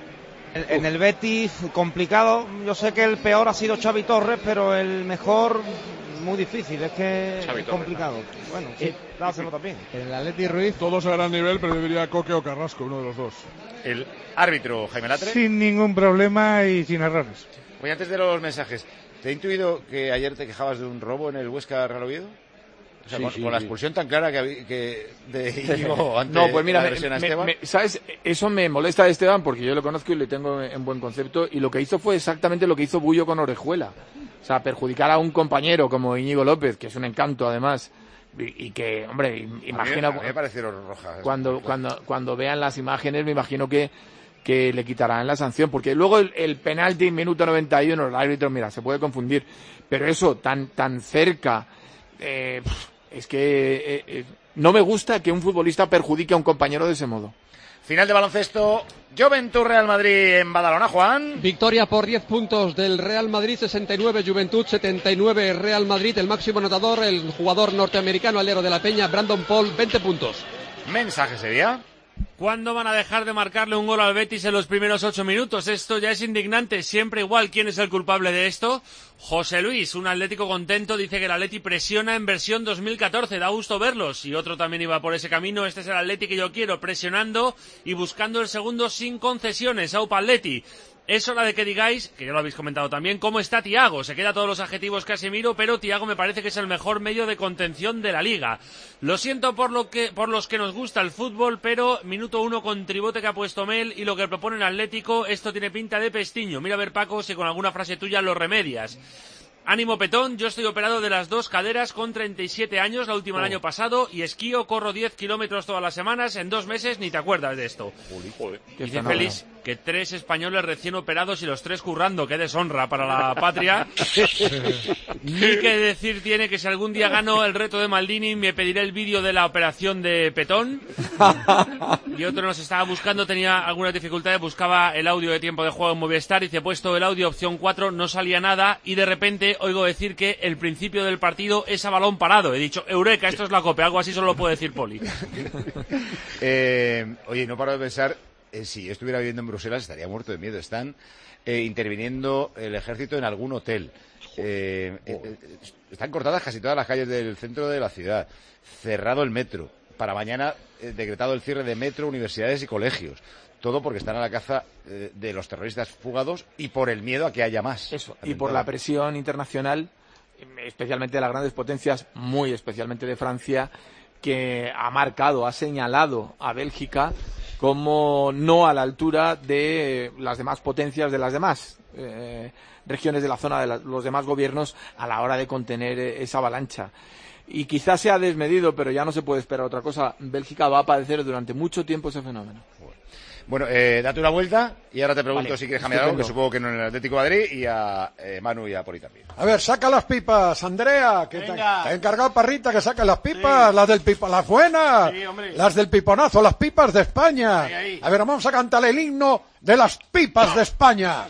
En, en el Betis, complicado. Yo sé que el peor ha sido Xavi Torres, pero el mejor, muy difícil. Es que Xavi es Torres, complicado. ¿no? Bueno, sí, Eh, dáselo también. El Atleti Ruiz. Todos a gran nivel, pero yo diría Coque o Carrasco, uno de los dos. El árbitro, Jaime Latre. Sin ningún problema y sin errores. Oye, antes de los mensajes, ¿te he intuido que ayer te quejabas de un robo en el Huesca Real Oviedo? O sea, Sí, con, sí, con la sí. expulsión tan clara que, habí- que de Íñigo ante No, pues mira, la me- agresión a me- Esteban. me- ¿sabes? Eso me molesta de Esteban porque yo lo conozco y le tengo en buen concepto, y lo que hizo fue exactamente lo que hizo Bullo con Orejuela. O sea, perjudicar a un compañero como Íñigo López, que es un encanto además, y, y que, hombre, im- imagina... A mí, a mí me parecieron rojas. cuando, cuando, cuando vean las imágenes, me imagino que, que le quitarán la sanción, porque luego el, el penalti en minuto noventa y uno, el árbitro, mira, se puede confundir, pero eso tan, tan cerca, eh, es que eh, eh, no me gusta que un futbolista perjudique a un compañero de ese modo. Final de baloncesto, Juventud Real Madrid en Badalona, Juan. Victoria por diez puntos del Real Madrid, sesenta y nueve Juventud, setenta y nueve Real Madrid. El máximo anotador, el jugador norteamericano alero de la Peña, Brandon Paul, veinte puntos. Mensaje sería. ¿Cuándo van a dejar de marcarle un gol al Betis en los primeros ocho minutos? Esto ya es indignante. Siempre igual, ¿quién es el culpable de esto? José Luis, un Atlético contento, dice que el Atleti presiona en versión dos mil catorce. Da gusto verlos. Y otro también iba por ese camino. Este es el Atleti que yo quiero, presionando y buscando el segundo sin concesiones. Aupa Atleti. Es hora de que digáis, que ya lo habéis comentado también, cómo está Thiago. Se queda todos los adjetivos Casemiro, pero Thiago me parece que es el mejor medio de contención de la liga. Lo siento por lo que por los que nos gusta el fútbol, pero minuto uno con tribote que ha puesto Mel y lo que propone el Atlético, esto tiene pinta de pestiño. Mira a ver, Paco, si con alguna frase tuya lo remedias. Ánimo Petón, yo estoy operado de las dos caderas con treinta y siete años, la última el año pasado, y esquío, corro diez kilómetros todas las semanas, en dos meses ni te acuerdas de esto. Joder. Dice Félix que tres españoles recién operados y los tres currando, qué deshonra para la patria. Ni que decir tiene que si algún día gano el reto de Maldini me pediré el vídeo de la operación de Petón. Y otro nos estaba buscando, tenía algunas dificultades, buscaba el audio de tiempo de juego en Movistar y se ha puesto el audio opción cuatro, no salía nada y de repente oigo decir que el principio del partido es a balón parado. He dicho, eureka, esto es la COPE, algo así solo lo puede decir Poli. eh, oye, no paro de pensar, eh, si yo estuviera viviendo en Bruselas estaría muerto de miedo. Están eh, interviniendo el ejército en algún hotel. Eh, eh, están cortadas casi todas las calles del centro de la ciudad. Cerrado el metro. Para mañana eh, decretado el cierre de metro, universidades y colegios. Todo porque están a la caza eh, de los terroristas fugados y por el miedo a que haya más. Eso, y por la presión internacional, especialmente de las grandes potencias, muy especialmente de Francia, que ha marcado, ha señalado a Bélgica como no a la altura de las demás potencias de las demás eh, regiones de la zona, de la, los demás gobiernos, a la hora de contener esa avalancha. Y quizás sea desmedido, pero ya no se puede esperar otra cosa. Bélgica va a padecer durante mucho tiempo ese fenómeno. Bueno, eh, date una vuelta y ahora te pregunto Vale, si quieres cambiar algo, que estupendo. supongo que no en el Atlético de Madrid, y a eh, Manu y a Poli también. A ver, saca las pipas, Andrea, que te, te ha encargado Parrita que saque las pipas, las del pipo, las buenas, Sí, hombre. las del piponazo, las pipas de España. Ahí, ahí. A ver, vamos a cantar el himno de las pipas de España.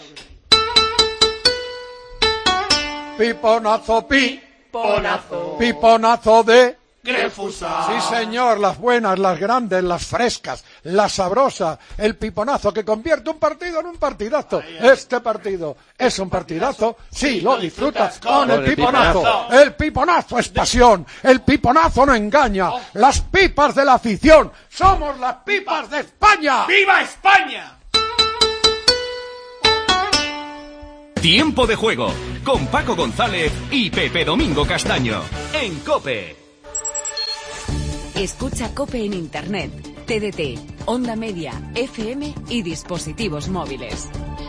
Piponazo, pi, Piponazo. piponazo de... Grefusa. Sí, señor, las buenas, las grandes, las frescas, la sabrosa, el piponazo que convierte un partido en un partidazo. Este partido es un partidazo, sí, lo disfrutas con el piponazo. El piponazo es pasión, el piponazo no engaña. Las pipas de la afición, somos las pipas de España. ¡Viva España! Tiempo de juego con Paco González y Pepe Domingo Castaño en COPE. Escucha COPE en Internet, T D T, Onda Media, F M y dispositivos móviles.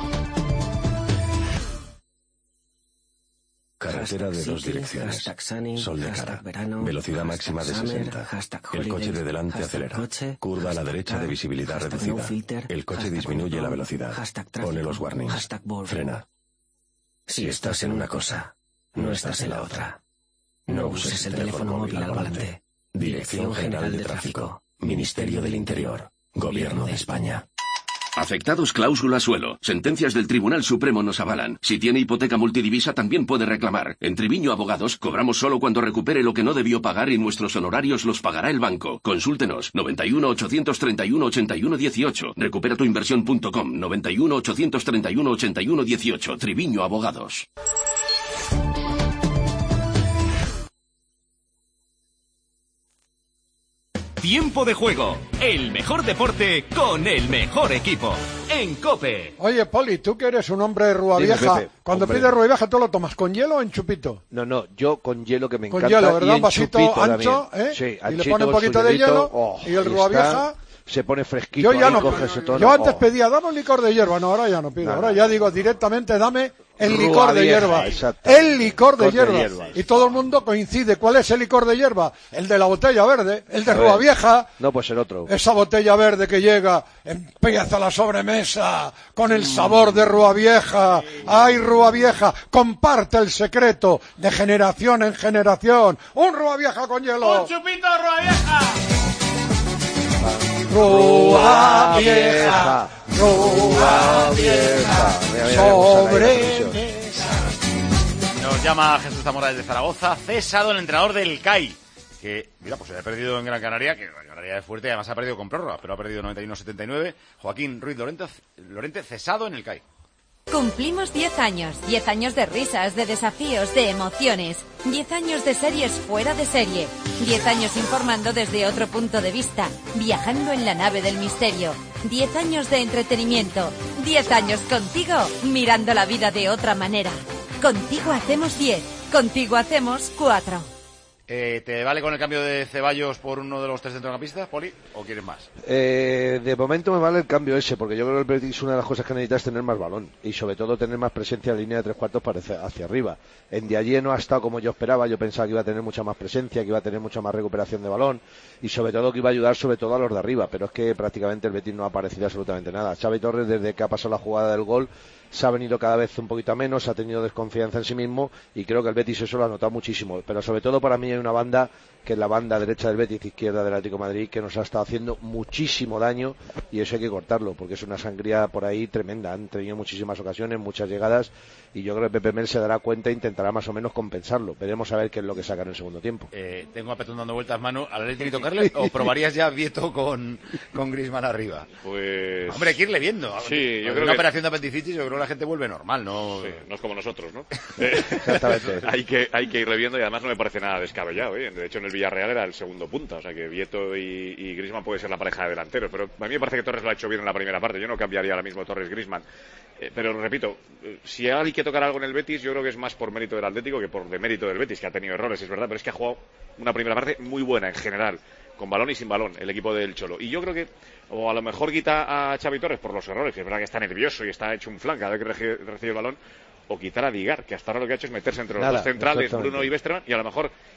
Carretera de dos direcciones. Sol de cara. Velocidad máxima de sesenta. El coche de delante acelera. Curva a la derecha de visibilidad reducida. El coche disminuye la velocidad. Pone los warnings. Frena. Si estás en una cosa, no estás en la otra. No uses el teléfono móvil al volante. Dirección General de Tráfico. Ministerio del Interior. Gobierno de España. Afectados cláusula suelo. Sentencias del Tribunal Supremo nos avalan. Si tiene hipoteca multidivisa también puede reclamar. En Triviño Abogados cobramos solo cuando recupere lo que no debió pagar y nuestros honorarios los pagará el banco. Consúltenos. noventa y uno, ochocientos treinta y uno, ochenta y uno dieciocho. Recupera tu inversión punto com. noventa y uno, ochocientos treinta y uno, ochenta y uno dieciocho. Triviño Abogados. Tiempo de juego, el mejor deporte con el mejor equipo en COPE. Oye, Poli, tú que eres un hombre de Rúa Dime, Vieja, Pepe, cuando hombre. pides Rúa Vieja, ¿tú lo tomas con hielo o en chupito? No, no, yo con hielo que me Con encanta. hielo, ¿verdad? Y en Un vasito chupito ancho, también. ¿eh? Sí, Y le anchito, pone un con poquito su de hielito, hielo, oh, y el Rúa está- Vieja... se pone fresquito. Yo ya ahí, no, coge ese tono. yo antes Oh. pedía, dame un licor de hierba, no, ahora ya no pido, No, ahora no. ya digo directamente, dame el Rúa licor de Vieja, hierba, exacto. el licor de Licor de hierba, hierba. y todo el mundo coincide, ¿cuál es el licor de hierba? El de la botella verde, el de A Rúa ver. Vieja, No, pues el otro. esa botella verde que llega, empieza la sobremesa con el sabor de Rúa Vieja. ¡Ay, Rúa Vieja! Comparte el secreto de generación en generación. ¡Un Rúa Vieja con hielo! ¡Un chupito de Rúa Vieja! Rúa Vieja, Rúa Vieja, Mira, mira, mira cómo sale ahí la sobre... televisión. Nos llama Jesús Zamora desde Zaragoza, cesado el entrenador del C A I. Que, mira, pues se ha perdido en Gran Canaria, que Gran Canaria es fuerte, además ha perdido con prórroga, pero ha perdido noventa y uno a setenta y nueve. Joaquín Ruiz Lorente, Lorente cesado en el C A I. Cumplimos diez años, diez años de risas, de desafíos, de emociones, diez años de series fuera de serie, diez años informando desde otro punto de vista, viajando en la nave del misterio, diez años de entretenimiento, diez años contigo, mirando la vida de otra manera. Contigo hacemos diez, contigo hacemos cuatro. Eh, ¿Te vale con el cambio de Ceballos por uno de los tres centrocampistas, Poli, o quieres más? Eh, de momento me vale el cambio ese, porque yo creo que el Betis una de las cosas que necesita es tener más balón y sobre todo tener más presencia en línea de tres cuartos para hacia, hacia arriba. En Diallé no ha estado como yo esperaba, yo pensaba que iba a tener mucha más presencia, que iba a tener mucha más recuperación de balón y sobre todo que iba a ayudar sobre todo a los de arriba, pero es que prácticamente el Betis no ha aparecido absolutamente nada. Xavi Torres, desde que ha pasado la jugada del gol, se ha venido cada vez un poquito a menos, ha tenido desconfianza en sí mismo y creo que el Betis eso lo ha notado muchísimo, pero sobre todo para mí hay una banda que es la banda derecha del Betis, izquierda del Atlético de Madrid, que nos ha estado haciendo muchísimo daño y eso hay que cortarlo porque es una sangría por ahí tremenda. Han tenido muchísimas ocasiones, muchas llegadas y yo creo que Pepe Mel se dará cuenta e intentará más o menos compensarlo. Veremos a ver qué es lo que sacan en el segundo tiempo. Eh, tengo a Petón dando vueltas, Manu, ¿al Atlético tocarle o probarías ya Vieto con, con Griezmann arriba? Pues... Hombre, hay que irle viendo. Sí, yo Con creo una que... operación de apendicitis yo creo que la gente vuelve normal, ¿no? Sí, no es como nosotros, ¿no? Exactamente. hay, que, hay que irle viendo y además no me parece nada descabellado, ¿eh? De hecho, en el Villarreal era el segundo punta, o sea que Vieto y, y Griezmann puede ser la pareja de delanteros, pero a mí me parece que Torres lo ha hecho bien en la primera parte, yo no cambiaría ahora mismo Torres-Griezmann. Eh, pero repito, eh, si hay que tocar algo en el Betis, yo creo que es más por mérito del Atlético que por demérito del Betis, que ha tenido errores, es verdad, pero es que ha jugado una primera parte muy buena en general, con balón y sin balón, el equipo del Cholo. Y yo creo que, o a lo mejor quita a Xavi Torres por los errores, que es verdad que está nervioso y está hecho un flan cada vez que recibe, recibe el balón, o quitar a Digar, que hasta ahora lo que ha hecho es meterse entre los Nada, dos centrales, exactamente. Bruno y Westermann, y a lo mejor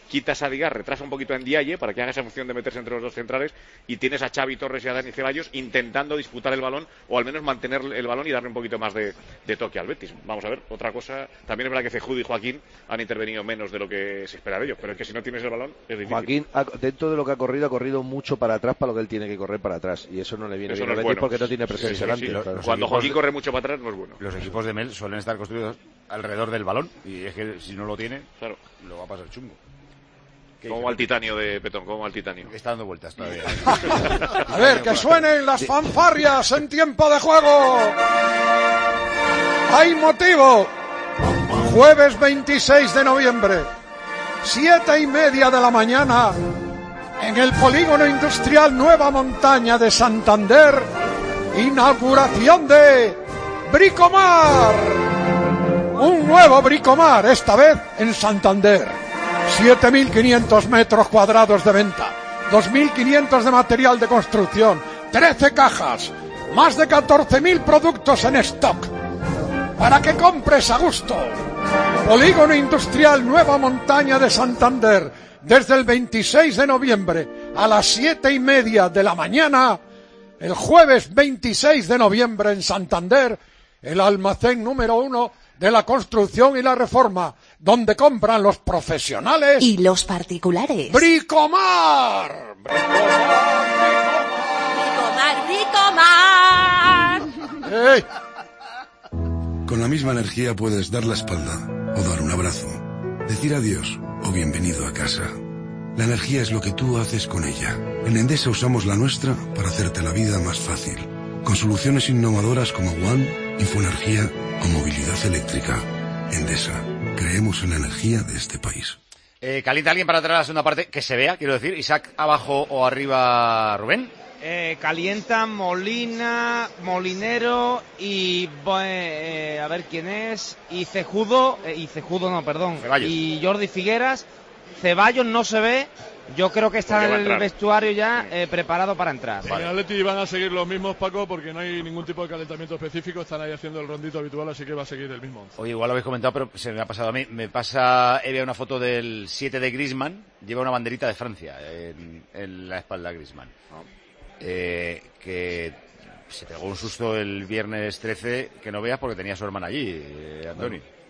quitas a Digar, retrasa un poquito a Ndiaye para que haga esa función de meterse entre los dos centrales y tienes a Xavi Torres y a Dani Ceballos intentando disputar el balón o al menos mantener el balón y darle un poquito más de, de toque al Betis. Vamos a ver, otra cosa, también es verdad que Cejudo y Joaquín han intervenido menos de lo que se espera de ellos, pero es que si no tienes el balón es difícil. Joaquín, ha, dentro de lo que ha corrido, ha corrido mucho para atrás para lo que él tiene que correr para atrás y eso no le viene eso bien no al es Betis bueno. porque no tiene presencia sí, sí, sí, delante. sí. Cuando Joaquín corre mucho para atrás no es bueno. Los equipos de Mel suelen estar construidos alrededor del balón y es que si no lo tiene, claro, lo va a pasar chungo. Como va el titanio de Petón, como va el titanio. Está dando vueltas todavía. A ver, que suenen las fanfarrias en tiempo de juego. Hay motivo. Jueves veintiséis de noviembre, siete y media de la mañana, en el Polígono Industrial Nueva Montaña de Santander, inauguración de Bricomar. Un nuevo Bricomar, esta vez en Santander. siete mil quinientos metros cuadrados de venta, dos mil quinientos de material de construcción, trece cajas, más de catorce mil productos en stock. Para que compres a gusto. Polígono Industrial Nueva Montaña de Santander, desde el veintiséis de noviembre a las siete y media de la mañana, el jueves veintiséis de noviembre en Santander, el almacén número uno de la construcción y la reforma, donde compran los profesionales y los particulares. ¡Bricomar! ¡Bricomar, Bricomar! Bricomar! ¡Ey! Con la misma energía puedes dar la espalda o dar un abrazo, decir adiós o bienvenido a casa. La energía es lo que tú haces con ella. En Endesa usamos la nuestra para hacerte la vida más fácil, con soluciones innovadoras como One, Infoenergía o movilidad eléctrica. Endesa, creemos en la energía de este país. Eh, ¿Calienta alguien para traer la segunda parte? Que se vea, quiero decir. Isaac abajo o arriba, Rubén. Eh, calientan Molina, Molinero y eh, a ver quién es, y Cejudo, eh, y Cejudo no, perdón, Ceballos. Y Jordi Figueras. Ceballos no se ve, yo creo que está en el vestuario ya eh, preparado para entrar. En el Atleti van a seguir los mismos, Paco, porque no hay ningún tipo de calentamiento específico, están ahí haciendo el rondito habitual, así que va a seguir el mismo. Oye, igual lo habéis comentado, pero se me ha pasado a mí. Me pasa, he visto una foto del siete de Griezmann, lleva una banderita de Francia en, en la espalda de Griezmann. Oh. Eh, que se pegó un susto el viernes trece que no veas porque tenía a su hermana allí, eh, Antonio. Bueno.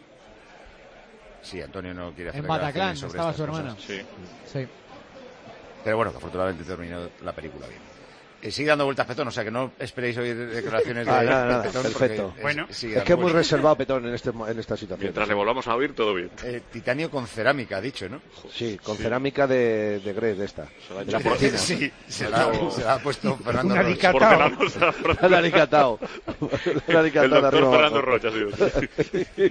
Sí, Antonio no quiere hacer en Bataclan sobre estaba su hermana. Sí. Sí. Pero bueno, afortunadamente terminó la película bien. Eh, sigue dando vueltas Petón, o sea que no esperéis oír declaraciones de ah, nada, nada, Petón. Perfecto. Es, bueno, es, es que es muy reservado Petón en, este, en esta situación. Mientras le volvamos a oír, todo bien. Eh, titanio con cerámica, ha dicho, ¿no? Sí, con sí. cerámica de, de Grey, de esta. Se de la porcina. Sí, se la, se la ha puesto Fernando Rocha. Un alicatao. Un alicatao de arriba. Fernando Rocha, sí.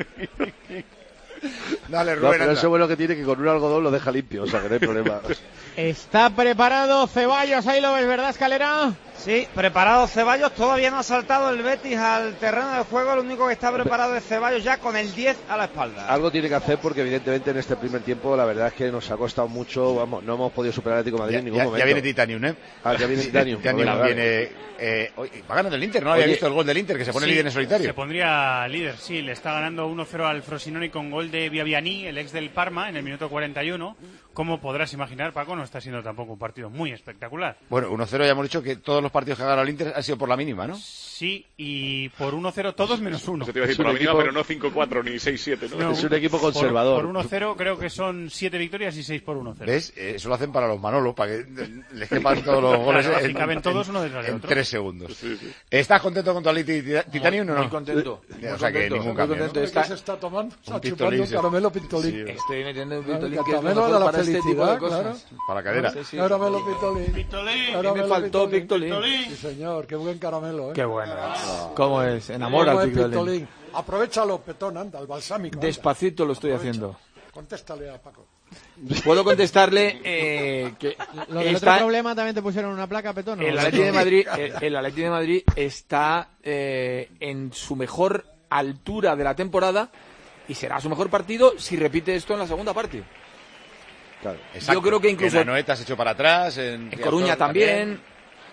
Dale, Rubén, no, pero eso bueno que tiene que con un algodón lo deja limpio, o sea que no hay problema. Está preparado Ceballos, ahí lo ves, ¿verdad, Escalera? Sí, preparado Ceballos, todavía no ha saltado el Betis al terreno del juego, lo único que está preparado es Ceballos ya con el diez a la espalda. Algo tiene que hacer porque evidentemente en este primer tiempo la verdad es que nos ha costado mucho, vamos, no hemos podido superar al Atlético de Madrid ya, en ningún ya, momento. Ya viene Titanium, ¿eh? Ah, ya viene Titanium. Titanium bueno, viene, eh, va ganando el Inter, ¿no? Había Oye, visto el gol del Inter que se pone sí, líder en solitario. Se pondría líder, sí, le está ganando uno cero al Frosinone con gol de Biabiani, el ex del Parma, en el minuto cuarenta y uno. Como podrás imaginar, Paco, no está siendo tampoco un partido muy espectacular. Bueno, uno cero ya hemos dicho que todos los partidos que ha ganado el Inter han sido por la mínima, ¿no? Sí, y por uno cero todos menos uno. Se te iba a decir por la mínima, pero no cinco cuatro ni seis siete, ¿no? No, es un equipo conservador. Por, por uno cero creo que son siete victorias y seis por uno cero. ¿Ves? Eso lo hacen para los Manolos, para que les quepan todos los goles claro, en, si caben todos uno detrás de en otro. tres segundos. Sí, sí. ¿Estás contento con tu Atleti Titanium o no? Muy contento. O Muy sea contento, que ningún muy cambio, contento. ¿no? Está... ¿Qué se está tomando? Un Está pistolín, chupando un sí. caramelo pistolín. Sí, Estoy metiendo un Claro, pistolín el que es lo caramelo mejor de la para este tipo felicidad, de cosas. claro. Para la cadera. Sí, sí. Caramelo pistolín. Pistolín. Caramelo me faltó pistolín. pistolín. Sí, señor, qué buen caramelo, ¿eh? Qué bueno. ¿Cómo es? Enamora Cómo al es pistolín. pistolín. Aprovechalo, Petón, anda, el balsámico. anda. Despacito lo estoy Aprovecha. haciendo. Contéstale a Paco. Puedo contestarle eh, que Lo del está, otro problema también te pusieron una placa, Petón. ¿no? el Atleti de Madrid, el, el Atleti de Madrid está eh, en su mejor altura de la temporada y será su mejor partido si repite esto en la segunda parte. Claro. Exacto. Yo creo que incluso en Anoeta se echó para atrás, en, en Coruña también.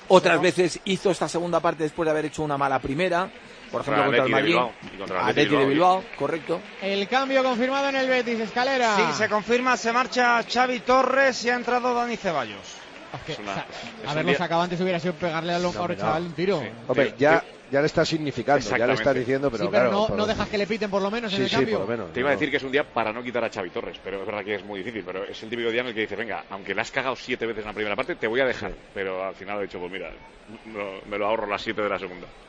Otras ¿no? veces hizo esta segunda parte después de haber hecho una mala primera. Por ejemplo, contra el Madrid. Atleti de Bilbao, correcto. El cambio confirmado en el Betis, Escalera. Sí, se confirma, se marcha Xavi Torres y ha entrado Dani Ceballos. Es que, una, o sea, es haberlo día... sacado antes hubiera sido pegarle al pobre no, chaval un tiro. Sí. Hombre, ya, ya le está significando, ya le está diciendo, pero, sí, pero claro, no, por... no dejas que le piten por lo menos sí, en el sí, cambio. Por lo menos, Te iba a no. decir que es un día para no quitar a Xavi Torres, pero es verdad que es muy difícil, pero es el típico día en el que dices, venga, aunque le has cagado siete veces en la primera parte, te voy a dejar. Pero al final he dicho, pues mira, no, me lo ahorro las siete de la segunda.